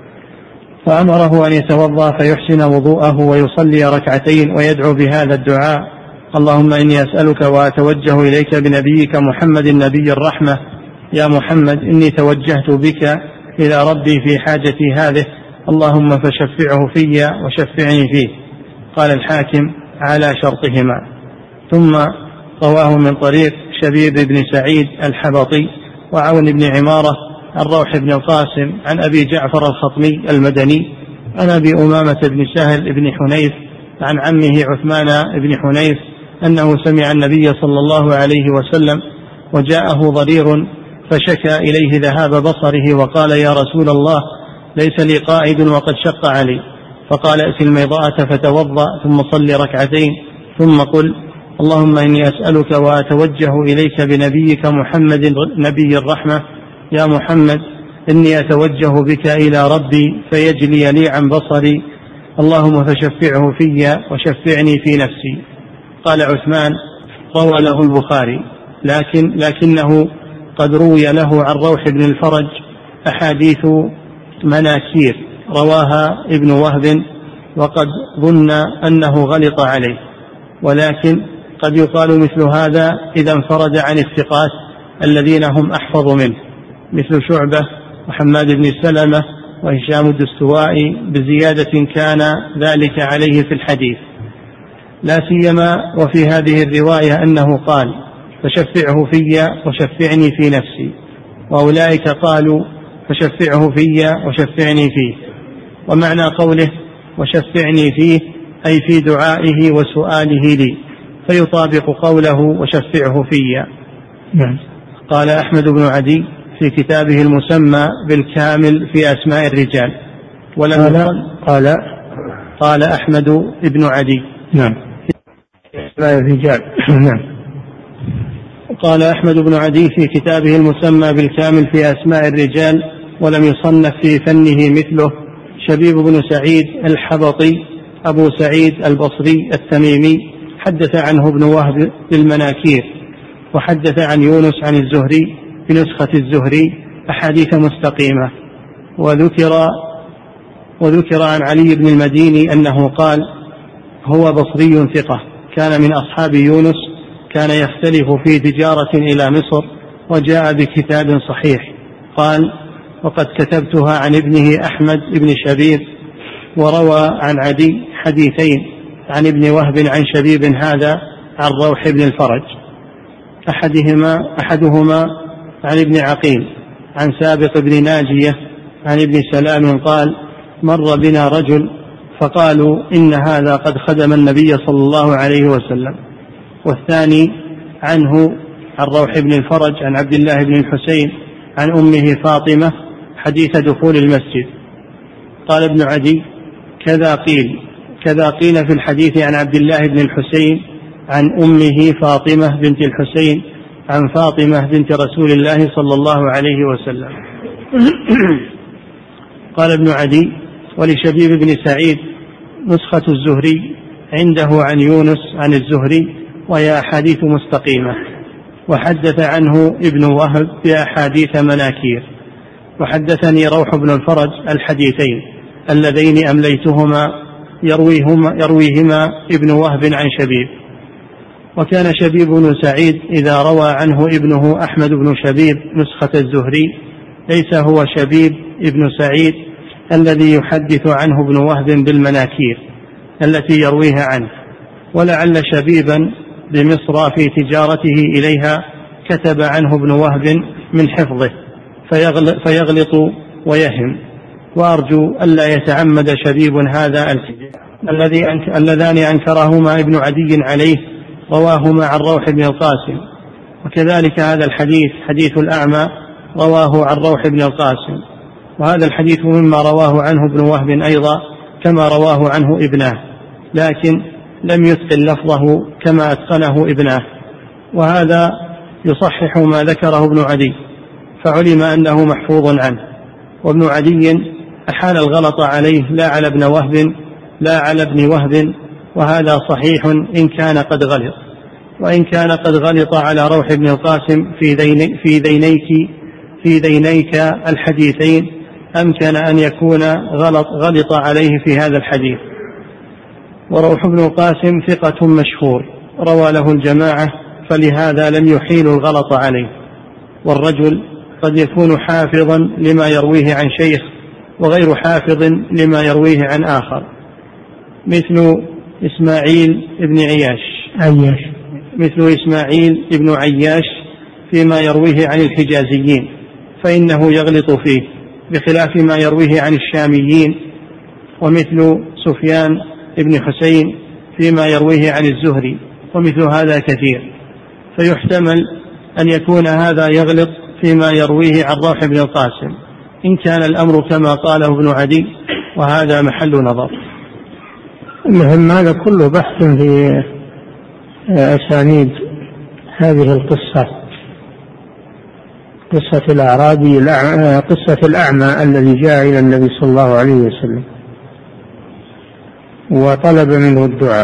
فأمره أن يتوضأ فيحسن وضوءه ويصلي ركعتين ويدعو بهذا الدعاء: اللهم إني أسألك وأتوجه إليك بنبيك محمد النبي الرحمة، يا محمد إني توجهت بك إلى ربي في حاجتي هذه، اللهم فشفعه في وشفعني فيه. قال الحاكم: على شرطهما. ثم رواه من طريق شبيب بن سعيد الحبطي وعون بن عمارة عن روح بن القاسم عن أبي جعفر الخطمي المدني عن أبي أمامة بن سهل بن حنيف عن عمه عثمان بن حنيف أنه سمع النبي صلى الله عليه وسلم وجاءه ضرير فشكى إليه ذهاب بصره وقال: يا رسول الله، ليس لي قائد وقد شق علي. فقال: ائت الميضاءة فتوضأ ثم صل ركعتين ثم قل: اللهم إني أسألك وأتوجه إليك بنبيك محمد نبي الرحمة، يا محمد إني أتوجه بك إلى ربي فيجلي لي عن بصري، اللهم فشفعه في وشفعني في نفسي. قال عثمان: روى له البخاري، لكنه قد روي له عن روح بن الفرج أحاديث مناكير رواها ابن وهب، وقد ظن أنه غلط عليه، ولكن قد يقال مثل هذا إذا انفرد عن الثقات الذين هم أحفظ منه، مثل شعبة وحماد بن سلمة وهشام الدستوائي، بزيادة كان ذلك عليه في الحديث، لا سيما وفي هذه الرواية أنه قال: فشفعه في وشفعني في نفسي، وأولئك قالوا: فشفعه في وشفعني فيه. ومعنى قوله وشفعني فيه أي في دعائه وسؤاله لي، فيطابق قوله وشفعه في. قال أحمد بن عدي في كتابه المسمى بالكامل في أسماء الرجال، قال أحمد بن عدي قال أحمد بن عدي في كتابه المسمى بالكامل في أسماء الرجال، ولم يصنف في فنه مثله شبيب بن سعيد الحبطي أبو سعيد البصري التميمي، حدث عنه ابن وهب بالمناكير، وحدث عن يونس عن الزهري بنسخة الزهري أحاديث مستقيمة. وذكر عن علي بن المديني أنه قال: هو بصري ثقة، كان من أصحاب يونس، كان يختلف في تجارة إلى مصر، وجاء بكتاب صحيح. قال: وقد كتبتها عن ابنه أحمد بن شبيب. وروى عن عدي حديثين عن ابن وهب عن شبيب هذا عن روح بن الفرج، أحدهما عن ابن عقيل عن سابق بن ناجية عن ابن سلام قال: مر بنا رجل فقالوا إن هذا قد خدم النبي صلى الله عليه وسلم. والثاني عنه عن روح بن الفرج عن عبد الله بن الحسين عن أمه فاطمة حديث دخول المسجد. قال ابن عدي: كذا قيل في الحديث عن عبد الله بن الحسين عن أمه فاطمة بنت الحسين عن فاطمة بنت رسول الله صلى الله عليه وسلم. قال ابن عدي: ولشبيب بن سعيد نسخة الزهري عنده عن يونس عن الزهري، وهي أحاديث مستقيمة. وحدث عنه ابن وهب بأحاديث مناكير. وحدثني روح بن الفرج الحديثين اللذين أمليتهما يرويهما ابن وهب عن شبيب. وكان شبيب بن سعيد إذا روى عنه ابنه أحمد بن شبيب نسخة الزهري ليس هو شبيب ابن سعيد الذي يحدث عنه ابن وهب بالمناكير التي يرويها عنه، ولعل شبيبا بمصر في تجارته إليها كتب عنه ابن وهب من حفظه فيغلط ويهم. وأرجو ألا يتعمد شبيب هذا اللذان أنكرهما ابن عدي عليه رواهما عن روح بن القاسم. وكذلك هذا الحديث حديث الأعمى رواه عن روح بن القاسم، وهذا الحديث مما رواه عنه ابن وهب أيضا كما رواه عنه ابناه، لكن لم يتقن لفظه كما أتقنه ابناه، وهذا يصحح ما ذكره ابن عدي، فعلم أنه محفوظ عنه. وابن عدي أحال الغلط عليه لا على ابن وهب، وهذا صحيح إن كان قد غلط. وإن كان قد غلط على روح بن القاسم في ذينيك الحديثين أمكن أن يكون غلط عليه في هذا الحديث. وروح بن القاسم ثقة مشهور روى له الجماعة، فلهذا لم يحيل الغلط عليه. والرجل قد يكون حافظا لما يرويه عن شيخ وغير حافظ لما يرويه عن آخر، مثل إسماعيل بن عياش فيما يرويه عن الحجازيين فإنه يغلط فيه بخلاف ما يرويه عن الشاميين، ومثل سفيان بن حسين فيما يرويه عن الزهري، ومثل هذا كثير. فيحتمل أن يكون هذا يغلط فيما يرويه عن روح بن القاسم إن كان الأمر كما قاله ابن عدي، وهذا محل نظر. المهم هذا كله بحث في أسانيد هذه القصة، قصة الأعرابي قصة الأعمى الذي جاء إلى النبي صلى الله عليه وسلم وطلب منه الدعاء،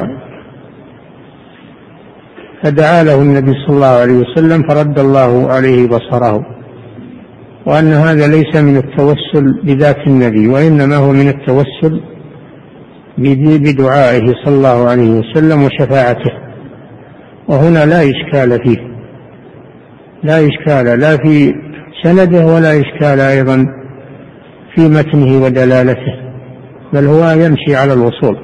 فدعا له النبي صلى الله عليه وسلم فرد الله عليه بصره، وأن هذا ليس من التوسل بذات النبي، وإنما هو من التوسل بدعائه صلى الله عليه وسلم وشفاعته. وهنا لا إشكال فيه، لا إشكال لا في سنده ولا إشكال أيضا في متنه ودلالته، بل هو يمشي على الوصول.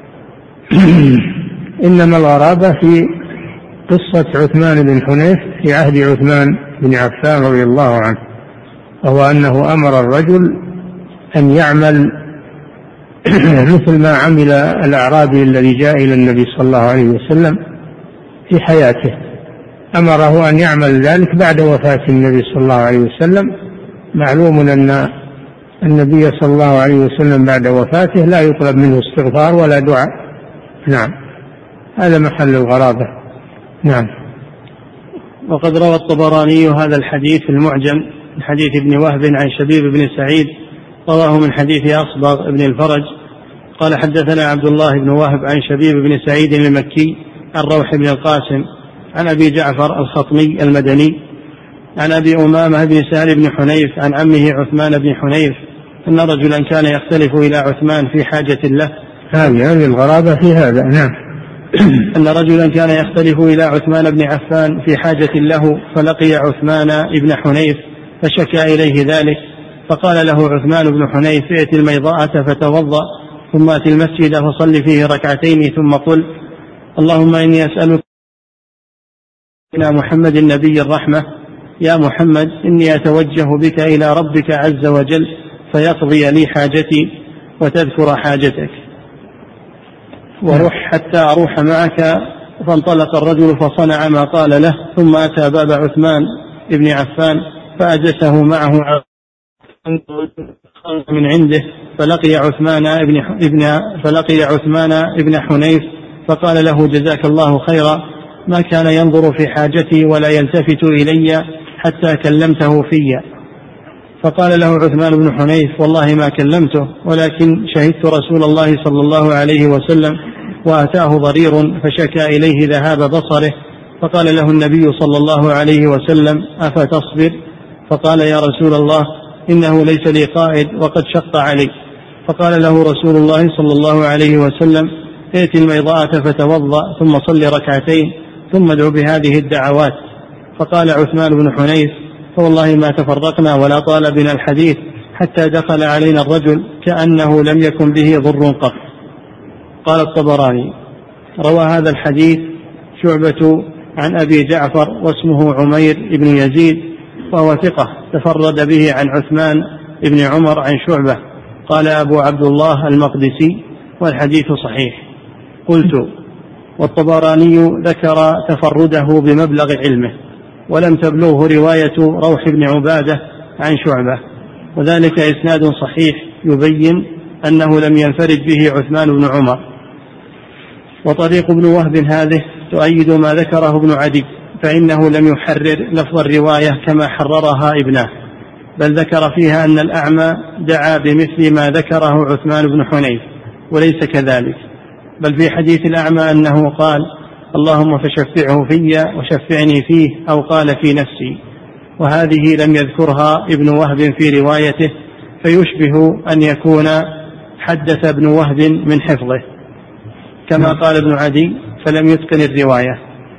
إنما الغرابة في قصة عثمان بن حنيف في عهد عثمان بن عفان رضي الله عنه، وهو أنه أمر الرجل أن يعمل مثل ما عمل الأعرابي الذي جاء إلى النبي صلى الله عليه وسلم في حياته، أمره أن يعمل ذلك بعد وفاة النبي صلى الله عليه وسلم. معلوم أن النبي صلى الله عليه وسلم بعد وفاته لا يطلب منه استغفار ولا دعاء. نعم، هذا محل الغرابة. نعم. وقد روى الطبراني هذا الحديث في المعجم من حديث ابن وهب عن شبيب بن سعيد، رواه من حديث أصبغ بن الفرج قال حدثنا عبد الله بن وهب عن شبيب بن سعيد المكي عن روح بن القاسم عن أبي جعفر الخطمي المدني عن أبي أمامة بن سهل بن حنيف عن عمه عثمان بن حنيف أن رجلا كان يختلف إلى عثمان في حاجة له. هذه الغرابة في هذا. نعم. أن رجلا كان يختلف إلى عثمان بن عفان في حاجة له، فلقي عثمان بن حنيف فشكى إليه ذلك، فقال له عثمان بن حنيف ائت الميضاءة فتوضأ ثم أت المسجد فصل فيه ركعتين ثم قل اللهم إني أسألك إلى محمد النبي الرحمة، يا محمد إني أتوجه بك إلى ربك عز وجل فيقضي لي حاجتي وتذكر حاجتك، وروح حتى أروح معك. فانطلق الرجل فصنع ما قال له، ثم أتى باب عثمان بن عفان فأجسه معه من عنده، فلقي عثمان ابن حنيف فقال له جزاك الله خيرا، ما كان ينظر في حاجتي ولا يلتفت إلي حتى كلمته في. فقال له عثمان بن حنيف والله ما كلمته، ولكن شهدت رسول الله صلى الله عليه وسلم وأتاه ضرير فشكى إليه ذهاب بصره، فقال له النبي صلى الله عليه وسلم: أفتصبر؟ فقال: يا رسول الله، إنه ليس لي قائد وقد شق علي. فقال له رسول الله صلى الله عليه وسلم: ائت الميضاءة فتوضأ ثم صل ركعتين ثم ادعو بهذه الدعوات. فقال عثمان بن حنيف: فوالله ما تفرقنا ولا طال بنا الحديث حتى دخل علينا الرجل كأنه لم يكن به ضر قط. قال الطبراني: روى هذا الحديث شعبة عن أبي جعفر واسمه عمير بن يزيد، وهو ثقة تفرد به عن عثمان بن عمر عن شعبة. قال أبو عبد الله المقدسي: والحديث صحيح. قلت: والطبراني ذكر تفرده بمبلغ علمه، ولم تبلغه رواية روح بن عبادة عن شعبة، وذلك إسناد صحيح يبين أنه لم ينفرد به عثمان بن عمر. وطريق ابن وهب هذه تؤيد ما ذكره ابن عدي، فإنه لم يحرر لفظ الرواية كما حررها ابنه، بل ذكر فيها أن الأعمى دعا بمثل ما ذكره عثمان بن حنيف، وليس كذلك، بل في حديث الأعمى أنه قال: اللهم فشفعه في وشفعني فيه، أو قال في نفسي. وهذه لم يذكرها ابن وهب في روايته، فيشبه أن يكون حدث ابن وهب من حفظه كما قال ابن عدي، فلم يتقن الرواية.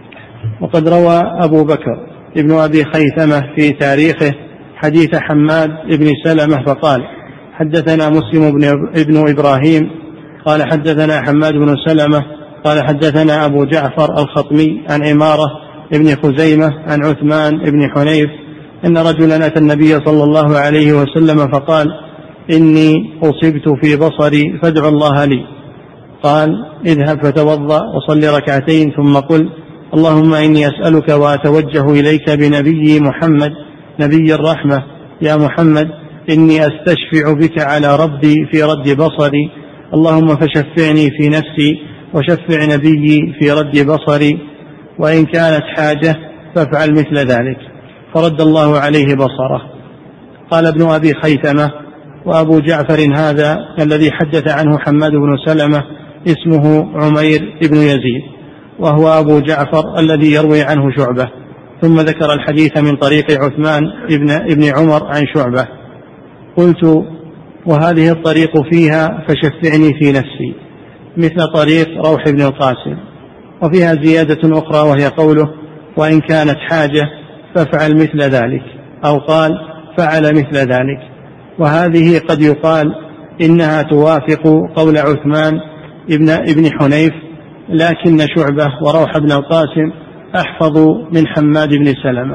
وقد روى أبو بكر ابن أبي خيثمة في تاريخه حديث حماد بن سلمة فقال: حدثنا مسلم ابن إبراهيم قال حدثنا حماد بن سلمة قال حدثنا أبو جعفر الخطمي عن عمارة ابن خزيمة عن عثمان بن حنيف أن رجلا أتى النبي صلى الله عليه وسلم فقال: إني أصبت في بصري فادعوا الله لي. قال: اذهب فتوضأ وصل ركعتين ثم قل: اللهم إني أسألك وأتوجه إليك بنبي محمد نبي الرحمة، يا محمد إني أستشفع بك على ربي في رد بصري، اللهم فشفعني في نفسي وشفع نبيي في رد بصري، وإن كانت حاجة فافعل مثل ذلك. فرد الله عليه بصره. قال ابن أبي خيثمة: وأبو جعفر هذا الذي حدث عنه حماد بن سلمة اسمه عمير بن يزيد، وهو أبو جعفر الذي يروي عنه شعبة. ثم ذكر الحديث من طريق عثمان ابن عمر عن شعبة. قلت: وهذه الطريق فيها فشفعني في نفسي مثل طريق روح بن القاسم، وفيها زيادة أخرى وهي قوله: وإن كانت حاجة فافعل مثل ذلك، أو قال: فعل مثل ذلك. وهذه قد يقال إنها توافق قول عثمان ابن حنيف، لكن شعبة وروح بن القاسم أحفظ من حماد بن سلمة.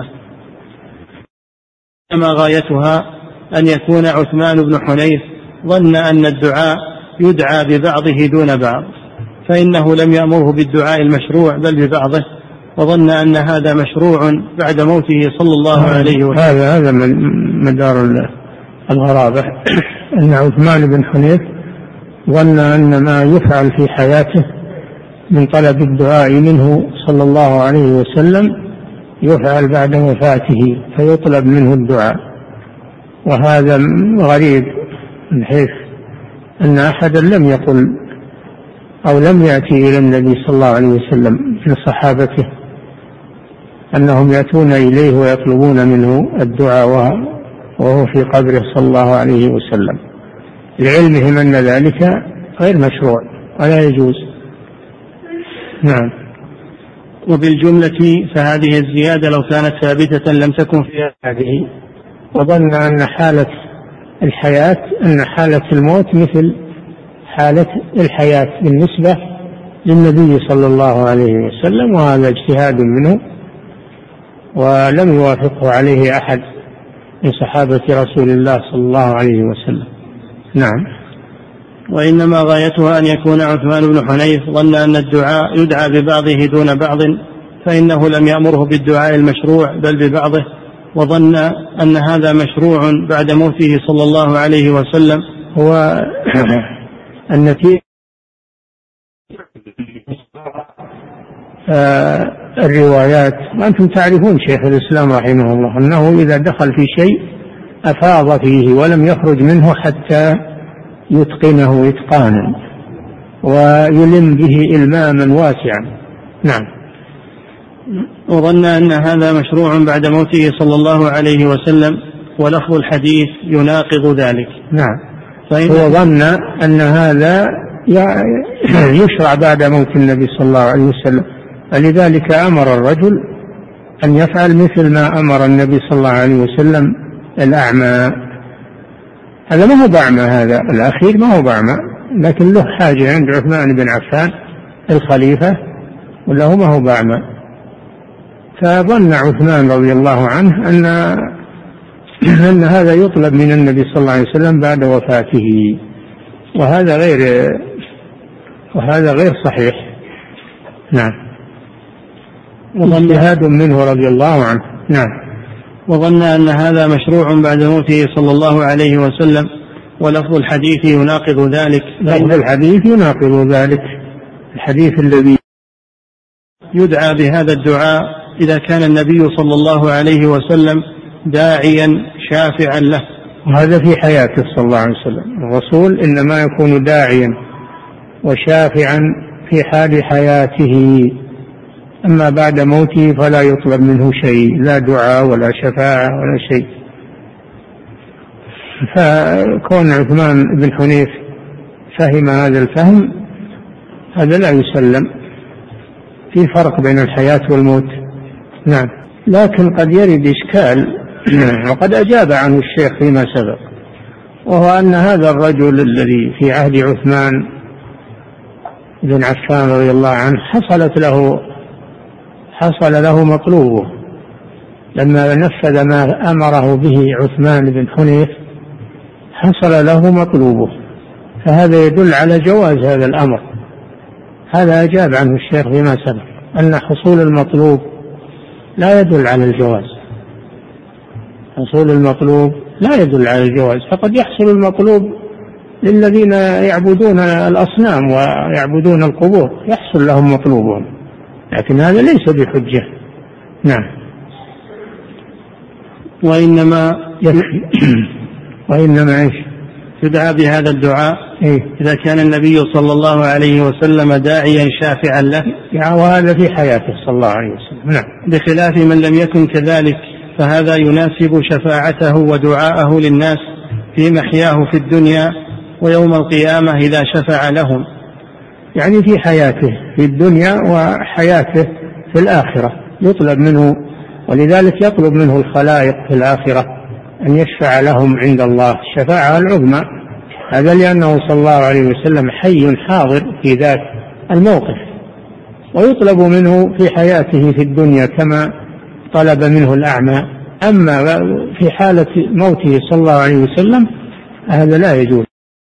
كما غايتها أن يكون عثمان بن حنيف ظن أن الدعاء يدعى ببعضه دون بعض، فإنه لم يأمره بالدعاء المشروع بل ببعضه، وظن أن هذا مشروع بعد موته صلى الله عليه وسلم. هذا من مدار الغرابة أن عثمان بن حنيف ظن أن ما يفعل في حياته من طلب الدعاء منه صلى الله عليه وسلم يفعل بعد وفاته، فيطلب منه الدعاء. وهذا غريب من حيث أن أحدا لم يقل أو لم يأتي إلى النبي صلى الله عليه وسلم من صحابته أنهم يأتون إليه ويطلبون منه الدعاء وهو في قبره صلى الله عليه وسلم، لعلمهم أن ذلك غير مشروع ولا يجوز. نعم. وبالجملة فهذه الزيادة لو كانت ثابتة لم تكن في هذه. وظن أن حالة الحياة أن حالة الموت مثل حالة الحياة بالنسبة للنبي صلى الله عليه وسلم، وهذا اجتهاد منه ولم يوافقه عليه أحد من صحابة رسول الله صلى الله عليه وسلم. نعم. وإنما غايتها أن يكون عثمان بن حنيف ظن أن الدعاء يدعى ببعضه دون بعض، فإنه لم يأمره بالدعاء المشروع بل ببعضه، وظن أن هذا مشروع بعد موته صلى الله عليه وسلم. هو النتيجة الروايات. وأنتم تعرفون شيخ الإسلام رحمه الله أنه إذا دخل في شيء أفاض فيه ولم يخرج منه حتى يتقنه إتقانا، ويلم به إلماما واسعا. نعم. وظن أن هذا مشروع بعد موته صلى الله عليه وسلم، ولفظ الحديث يناقض ذلك. نعم، هو ظن أن هذا يشرع بعد موت النبي صلى الله عليه وسلم، فلذلك أمر الرجل أن يفعل مثل ما أمر النبي صلى الله عليه وسلم الأعمى. هذا ما هو بأعمى، هذا الأخير ما هو بأعمى، لكن له حاجة عند عثمان بن عفان الخليفة، وله ما هو بأعمى. فظن عثمان رضي الله عنه أن هذا يطلب من النبي صلى الله عليه وسلم بعد وفاته، وهذا غير صحيح. نعم، واجتهاد منه رضي الله عنه. نعم. وظن أن هذا مشروع بعد موته صلى الله عليه وسلم، ولفظ الحديث يناقض ذلك. لفظ الحديث يناقض ذلك، الحديث الذي يدعى بهذا الدعاء إذا كان النبي صلى الله عليه وسلم داعيا شافعا له. وهذا في حياته صلى الله عليه وسلم، الرسول إنما يكون داعيا وشافعا في حال حياته، أما بعد موته فلا يطلب منه شيء، لا دعاء ولا شفاعة ولا شيء. فكون عثمان بن حنيف فهم هذا الفهم، هذا لا يسلم، في فرق بين الحياة والموت. نعم. لكن قد يرد إشكال وقد أجاب عنه الشيخ فيما سبق، وهو أن هذا الرجل الذي في عهد عثمان بن عفان رضي الله عنه حصل له مطلوبه لما نفذ ما أمره به عثمان بن حنيف، حصل له مطلوبه، فهذا يدل على جواز هذا الأمر. هذا أجاب عنه الشيخ فيما سبق، أن حصول المطلوب لا يدل على الجواز، حصول المطلوب لا يدل على الجواز، فقد يحصل المطلوب للذين يعبدون الأصنام ويعبدون القبور، يحصل لهم مطلوبهم، لكن هذا ليس بحجة. نعم. وإنما إيش يدعى بهذا الدعاء إذا كان النبي صلى الله عليه وسلم داعيا شافعا له، وهذا في حياته صلى الله عليه وسلم. نعم. بخلاف من لم يكن كذلك، فهذا يناسب شفاعته ودعاءه للناس في محياه في الدنيا ويوم القيامة إذا شفع لهم، يعني في حياته في الدنيا وحياته في الآخرة يطلب منه، ولذلك يطلب منه الخلائق في الآخرة أن يشفع لهم عند الله الشفاعة العظمى. هذا لأنه صلى الله عليه وسلم حي حاضر في ذات الموقف، ويطلب منه في حياته في الدنيا كما طلب منه الأعمى. أما في حالة موته صلى الله عليه وسلم هذا لا يجوز،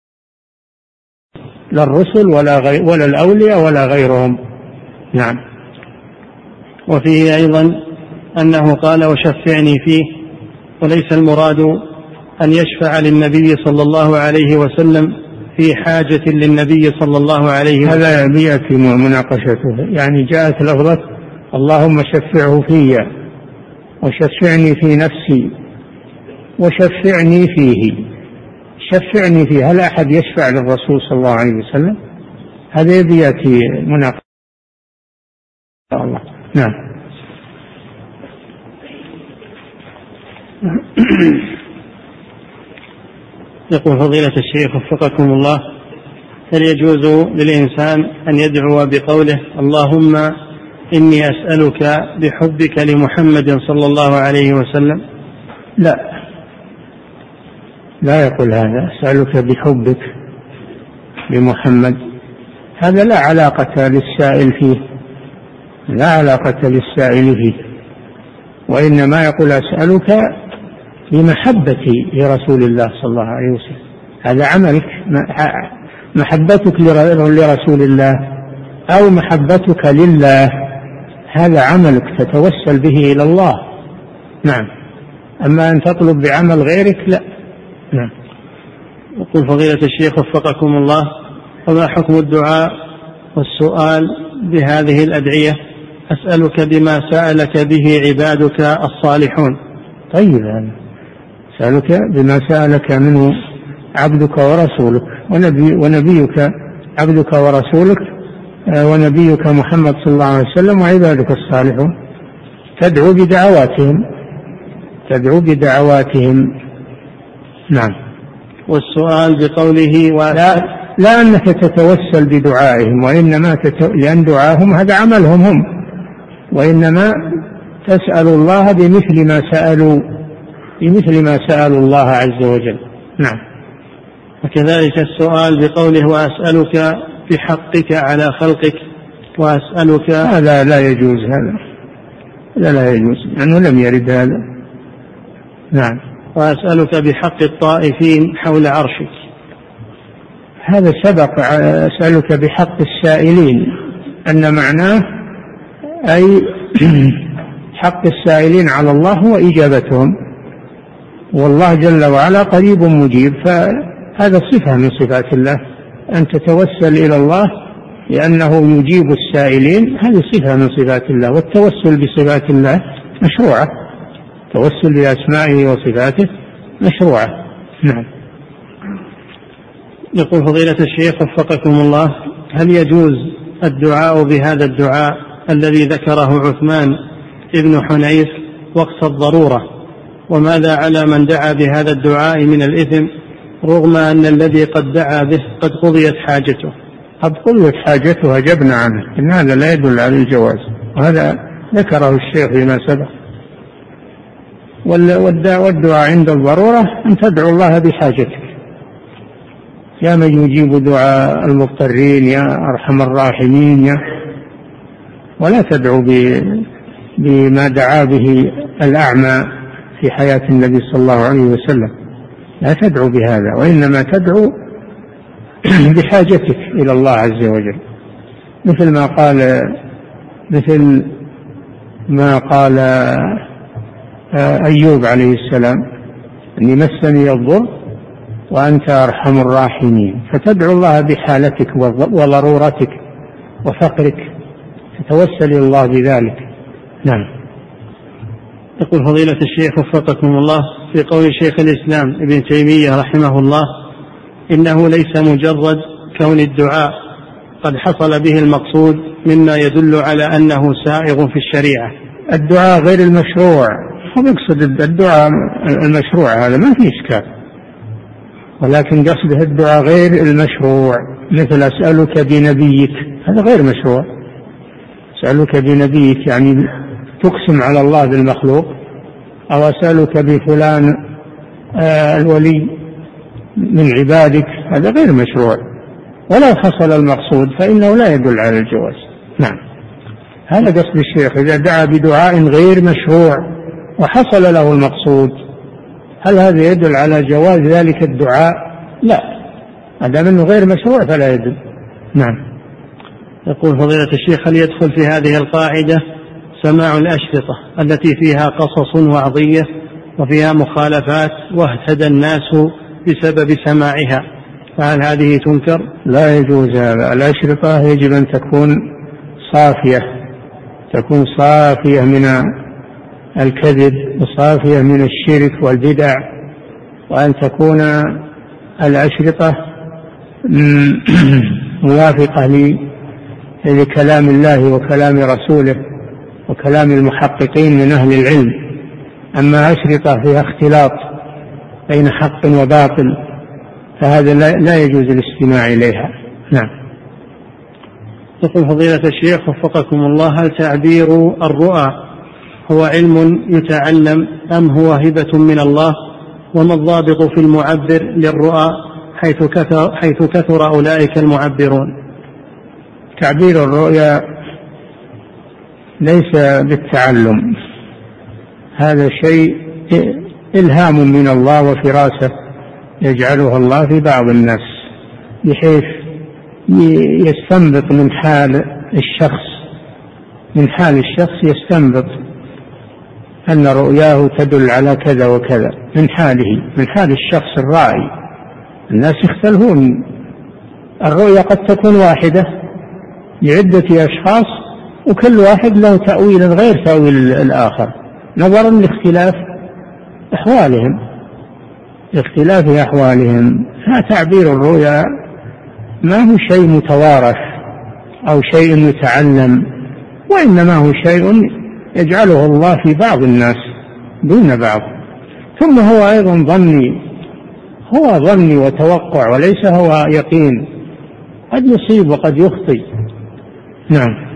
لا الرسل ولا الأولياء ولا غيرهم. نعم. وفيه أيضا أنه قال وشفعني فيه، وليس المراد أن يشفع للنبي صلى الله عليه وسلم في حاجة للنبي صلى الله عليه وسلم. هذا يأتي مناقشته، يعني جاءت لفظة اللهم شفعه في، وشفعني في نفسي، وشفعني فيه. شفعني فيه، هل أحد يشفع للرسول صلى الله عليه وسلم؟ هذا يأتي مناقشة الله. نعم. يقول فضيلة الشيخ وفقكم الله، هل يجوز للإنسان أن يدعو بقوله اللهم إني أسألك بحبك لمحمد صلى الله عليه وسلم؟ لا يقول هذا أسألك بحبك لمحمد، هذا لا علاقة للسائل فيه، لا علاقة للسائل فيه، وإنما يقول أسألك بمحبتي لرسول الله صلى الله عليه وسلم. هذا عملك، محبتك لرسول الله أو محبتك لله، هذا عملك تتوسل به إلى الله. نعم. أما أن تطلب بعمل غيرك لا. نعم. يقول فضيلة الشيخ وفقكم الله، وما حكم الدعاء والسؤال بهذه الأدعية؟ أسألك بما سألك به عبادك الصالحون. طيب، أسألك بما سألك منه عبدك ورسولك ونبيك عبدك ورسولك ونبيك محمد صلى الله عليه وسلم وعبادك الصالحون. تدعو بدعواتهم. نعم. والسؤال بقوله لا أنك تتوسل بدعائهم، وإنما لأن دعاهم هذا عملهم هم، وإنما تسأل الله بمثل ما سألوا الله عز وجل. نعم. وكذلك السؤال بقوله وأسألك بحقك على خلقك وأسألك، هذا لا يجوز، هذا لا يجوز لأنه لم يرد هذا. نعم. وأسألك بحق الطائفين حول عرشك، هذا سبق. أسألك بحق السائلين، أن معناه أي حق السائلين على الله وإجابتهم، والله جل وعلا قريب مجيب، فهذا صفة من صفات الله، أن تتوسل إلى الله لأنه يجيب السائلين، هذه صفة من صفات الله. والتوسل بصفات الله مشروعة، التوسل بأسمائه وصفاته مشروعة. نعم. يقول فضيلة الشيخ وفقكم الله: هل يجوز الدعاء بهذا الدعاء الذي ذكره عثمان ابن حنيف وقت الضرورة؟ وماذا على من دعا بهذا الدعاء من الإثم رغم أن الذي قد دعا به قد قضيت حاجته؟ قد قضيت حاجته أجبنا عنه، إن هذا لا يدل على الجواز، وهذا ذكره الشيخ فيما سبق. والدعاء عند الضرورة أن تدعو الله بحاجتك، يا من يجيب دعاء المضطرين، يا أرحم الراحمين، ولا تدعو بما دعا به الأعمى في حياة النبي صلى الله عليه وسلم، لا تدعو بهذا، وإنما تدعو بحاجتك إلى الله عز وجل، مثل ما قال أيوب عليه السلام: أني مسني الضر وأنت أرحم الراحمين. فتدعو الله بحالتك وضرورتك وفقرك، تتوسل إلى الله بذلك. نعم. يقول فضيلة الشيخ وفقكم الله: في قول شيخ الإسلام ابن تيمية رحمه الله: إنه ليس مجرد كون الدعاء قد حصل به المقصود مما يدل على أنه سائغ في الشريعة. الدعاء غير المشروع، هو يقصد الدعاء المشروع، هذا ما فيه إشكال، ولكن قصده الدعاء غير المشروع، مثل أسألك بنبيك، هذا غير مشروع. أسألك بنبيك يعني تقسم على الله بالمخلوق، أو أسألك بفلان الولي من عبادك، هذا غير مشروع. ولو حصل المقصود فإنه لا يدل على الجواز. نعم. هذا قصد الشيخ، إذا دعا بدعاء غير مشروع وحصل له المقصود، هل هذا يدل على جواز ذلك الدعاء؟ لا، ما دام أنه غير مشروع فلا يدل. نعم. يقول فضيلة الشيخ: هل يدخل في هذه القاعدة سماع الأشرطة التي فيها قصص وعظية وفيها مخالفات واهتدى الناس بسبب سماعها، فهل هذه تنكر؟ لا يجوز هذا. الأشرطة يجب أن تكون صافية من الكذب وصافية من الشرك والبدع، وأن تكون الأشرطة موافقة لكلام الله وكلام رسوله وكلام المحققين من أهل العلم. أما أشرطة فيها اختلاط بين حق وباطل فهذا لا يجوز الاستماع إليها. نعم. يقول فضيلة الشيخ وفقكم الله: هل تعبير الرؤى هو علم يتعلم أم هو هبة من الله؟ وما الضابط في المعبر للرؤى حيث كثر أولئك المعبرون؟ تعبير الرؤيا ليس بالتعلم، هذا شيء إلهام من الله وفراسة يجعلها الله في بعض الناس، بحيث يستنبط من حال الشخص يستنبط أن رؤياه تدل على كذا وكذا، من حال الشخص الرائي. الناس يختلفون، الرؤيا قد تكون واحدة لعدة أشخاص، وكل واحد له تأويل غير تأويل الآخر نظرا لاختلاف أحوالهم. فتعبير الرؤيا ما هو شيء متوارث أو شيء يتعلم، وإنما هو شيء يجعله الله في بعض الناس دون بعض. ثم هو أيضا ظني وتوقع وليس هو يقين، قد يصيب وقد يخطئ. نعم.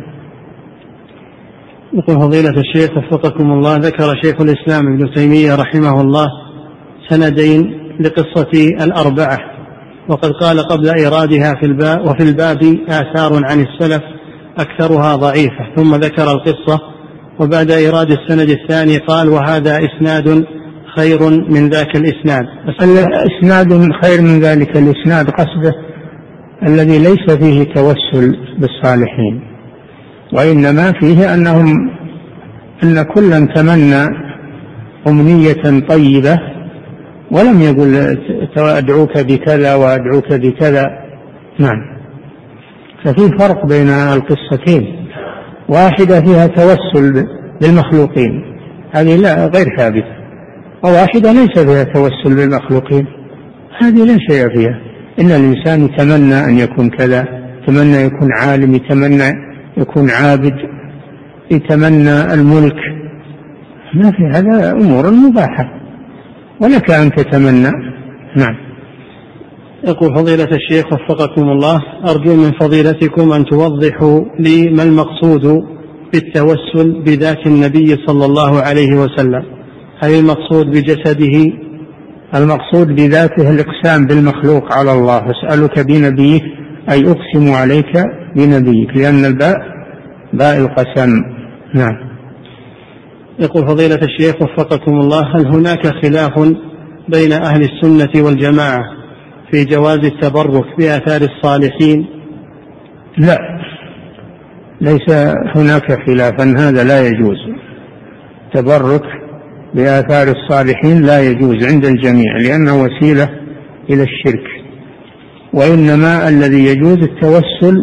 يقول فضيلة الشيخ وفقكم الله، ذكر شيخ الإسلام ابن تيمية رحمه الله سندين لقصة الأربعة، وقد قال قبل إيرادها في الباب وفي الباب آثار عن السلف أكثرها ضعيفة، ثم ذكر القصة، وبعد إيراد السند الثاني قال وهذا إسناد خير من ذاك الإسناد. إسناد خير من ذلك الإسناد قصده الذي ليس فيه توسل بالصالحين، وإنما فيه أن كلا تمنى أمنية طيبة ولم يقل أدعوك بكذا وأدعوك بكذا. نعم. ففي فرق بين القصتين، واحدة فيها توسل بالمخلوقين، هذه لا غير ثابتة، وواحدة ليس فيها توسل بالمخلوقين، هذه لا شيء فيها. إن الإنسان يتمنى أن يكون كذا، يتمنى يكون عالم، يتمنى يكون عابد، يتمنى الملك، ما في هذا أمور مباحة ولك أن تتمنى. نعم. يقول فضيلة الشيخ وفقكم الله، أرجو من فضيلتكم أن توضحوا لي ما المقصود بالتوسل بذات النبي صلى الله عليه وسلم، هل المقصود بجسده؟ المقصود بذاته الإقسام بالمخلوق على الله، أسألك بنبيك أي أقسم عليك بنبيك، لأن الباء باء القسم. نعم. يقول فضيلة الشيخ وفقكم الله، هل هناك خلاف بين أهل السنة والجماعة في جواز التبرك بآثار الصالحين؟ لا، ليس هناك خلاف أن هذا لا يجوز، تبرك بآثار الصالحين لا يجوز عند الجميع لأنه وسيلة إلى الشرك، وإنما الذي يجوز التوسل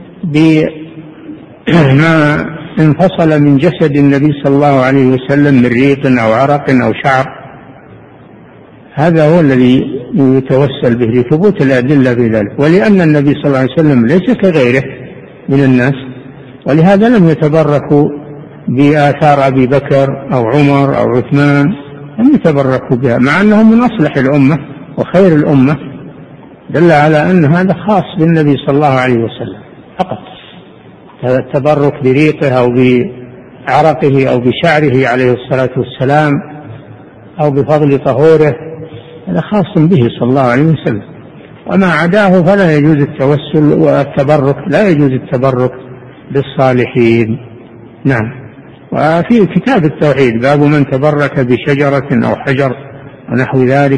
بما انفصل من جسد النبي صلى الله عليه وسلم من ريق أو عرق أو شعر، هذا هو الذي يتوسل به لثبوت الأدلة في ذلك، ولأن النبي صلى الله عليه وسلم ليس كغيره من الناس، ولهذا لم يتبركوا بآثار أبي بكر أو عمر أو عثمان، لم يتبركوا بها مع أنهم من أصلح الأمة وخير الأمة، دل على أن هذا خاص بالنبي صلى الله عليه وسلم فقط. هذا التبرك بريقه أو بعرقه أو بشعره عليه الصلاة والسلام أو بفضل طهوره، هذا خاص به صلى الله عليه وسلم، وما عداه فلا يجوز التوسل والتبرك، لا يجوز التبرك بالصالحين. نعم. وفي كتاب التوحيد باب من تبرك بشجرة أو حجر ونحو ذلك،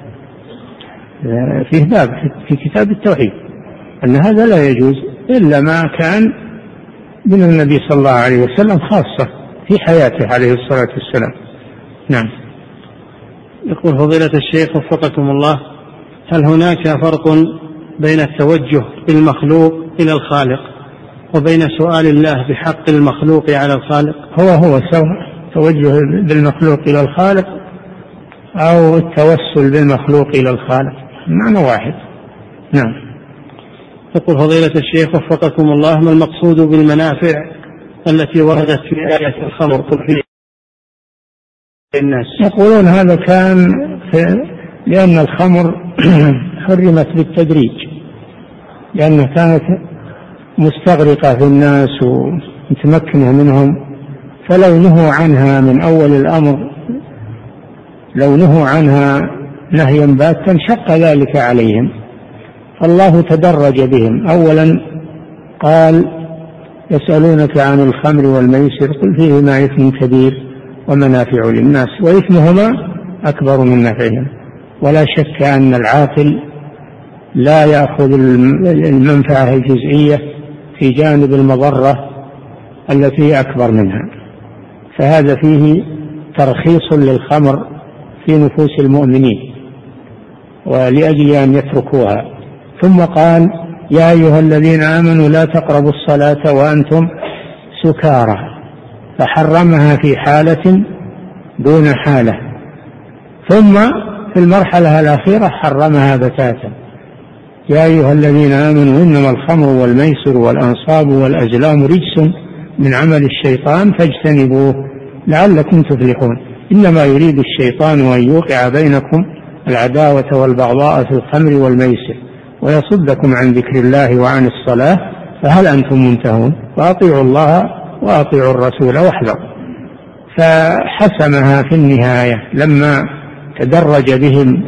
فيه باب في كتاب التوحيد أن هذا لا يجوز إلا ما كان من النبي صلى الله عليه وسلم خاصة في حياته عليه الصلاة والسلام. نعم. يقول فضيلة الشيخ وفقكم الله، هل هناك فرق بين التوجه بالمخلوق إلى الخالق وبين سؤال الله بحق المخلوق على الخالق؟ هو سواء توجه بالمخلوق إلى الخالق أو التوسل بالمخلوق إلى الخالق، معنى واحد. نعم. يقول فضيلة الشيخ وفقكم الله، ما المقصود بالمنافع التي وردت في آية الخمر في الناس؟ يقولون هذا كان لأن الخمر حرمت بالتدريج، لأنها كانت مستغرقة في الناس ومتمكنة منهم، فلو نهوا عنها من أول الأمر، لو نهوا عنها نهيا باتا شق ذلك عليهم، فالله تدرج بهم. أولا قال يسألونك عن الخمر والميسر قل فيهما إثم كبير ومنافع للناس وإثمهما أكبر من نفعهم، ولا شك أن العاقل لا يأخذ المنفعة الجزئية في جانب المضرة التي أكبر منها، فهذا فيه ترخيص للخمر في نفوس المؤمنين ولأجل أن يتركوها. ثم قال يا أيها الذين آمنوا لا تقربوا الصلاة وأنتم سكارى، فحرمها في حالة دون حالة، ثم في المرحلة الأخيرة حرمها بتاتا. يا أيها الذين آمنوا إنما الخمر والميسر والأنصاب والأزلام رجس من عمل الشيطان فاجتنبوه لعلكم تفلحون. إنما يريد الشيطان أن يوقع بينكم العداوة والبغضاء في الخمر والميسر ويصدكم عن ذكر الله وعن الصلاة فهل أنتم منتهون؟ وأطيعوا الله وأطيعوا الرسول واحذروا. فحسمها في النهاية لما تدرج بهم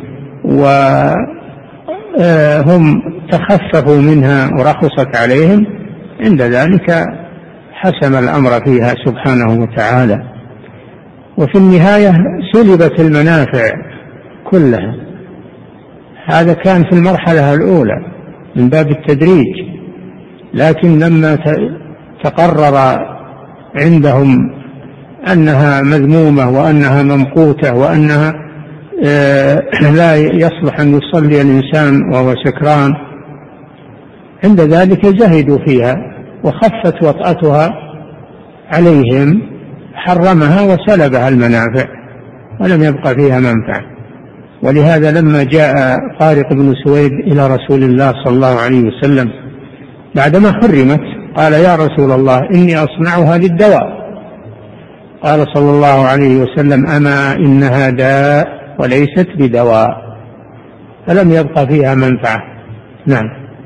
وهم تخففوا منها ورخصت عليهم، عند ذلك حسم الأمر فيها سبحانه وتعالى. وفي النهاية سلبت المنافع كلها. هذا كان في المرحلة الأولى من باب التدريج، لكن لما تقرر عندهم أنها مذمومة وأنها ممقوتة وأنها لا يصلح أن يصلي الإنسان وهو سكران، عند ذلك زهدوا فيها وخفت وطأتها عليهم، حرمها وسلبها المنافع ولم يبقى فيها منفعة. ولهذا لما جاء طارق بن سويد إلى رسول الله صلى الله عليه وسلم بعدما حرمت قال يا رسول الله إني أصنعها للدواء. قال صلى الله عليه وسلم أما إنها داء وليست بدواء، فلم يبقى فيها منفعة. نعم.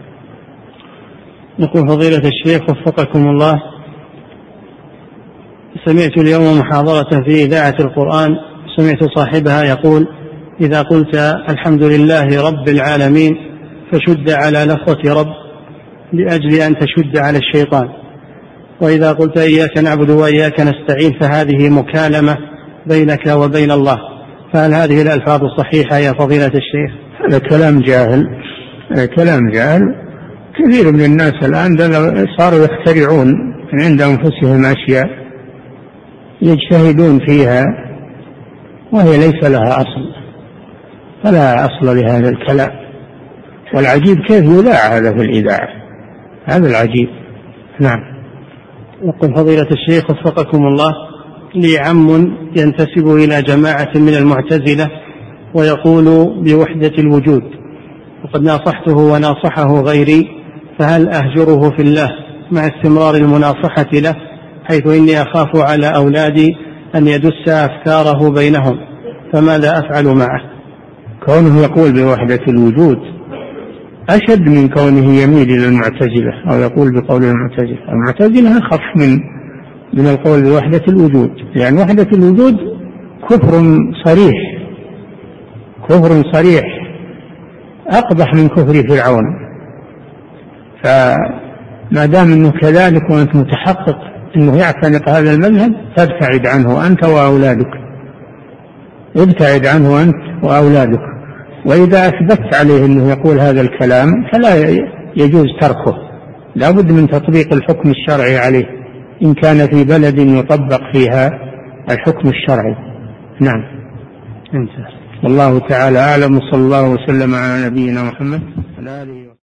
يقول فضيلة الشيخ وفقكم الله، سمعت اليوم محاضرة في إذاعة القرآن، سمعت صاحبها يقول إذا قلت الحمد لله رب العالمين فشد على لفظة رب لأجل أن تشد على الشيطان، وإذا قلت إياك نعبد وإياك نستعين فهذه مكالمة بينك وبين الله، فهل هذه الألفاظ صحيحة يا فضيلة الشيخ؟ هذا كلام جاهل، كلام جاهل. كثير من الناس الآن صاروا يخترعون من عند أنفسهم أشياء يجتهدون فيها وهي ليس لها أصل، فلا أصل لهذا الكلام. والعجيب كيف يذاع هذا في الإذاعة، هذا العجيب. نعم. يقول فضيلة الشيخ وفقكم الله، لي عم ينتسب إلى جماعة من المعتزلة ويقول بوحدة الوجود، وقد ناصحته وناصحه غيري، فهل أهجره في الله مع استمرار المناصحة له، حيث إني أخاف على أولادي أن يدس أفكاره بينهم، فماذا أفعل معه؟ كونه يقول بوحدة الوجود أشد من كونه يميل إلى المعتزلة أو يقول بقول المعتزلة. المعتزلة أخف من القول بوحدة الوجود، لأن وحدة الوجود كفر صريح، كفر صريح أقبح من كفر فرعون. فما دام أنه كذلك وأنت متحقق أنه يعتنق هذا المذهب فابتعد عنه أنت وأولادك، ابتعد عنه أنت وأولادك. وإذا أثبت عليه أنه يقول هذا الكلام فلا يجوز تركه، لا بد من تطبيق الحكم الشرعي عليه إن كان في بلد يطبق فيها الحكم الشرعي. نعم. والله تعالى أعلم، صلى الله وسلم على نبينا محمد.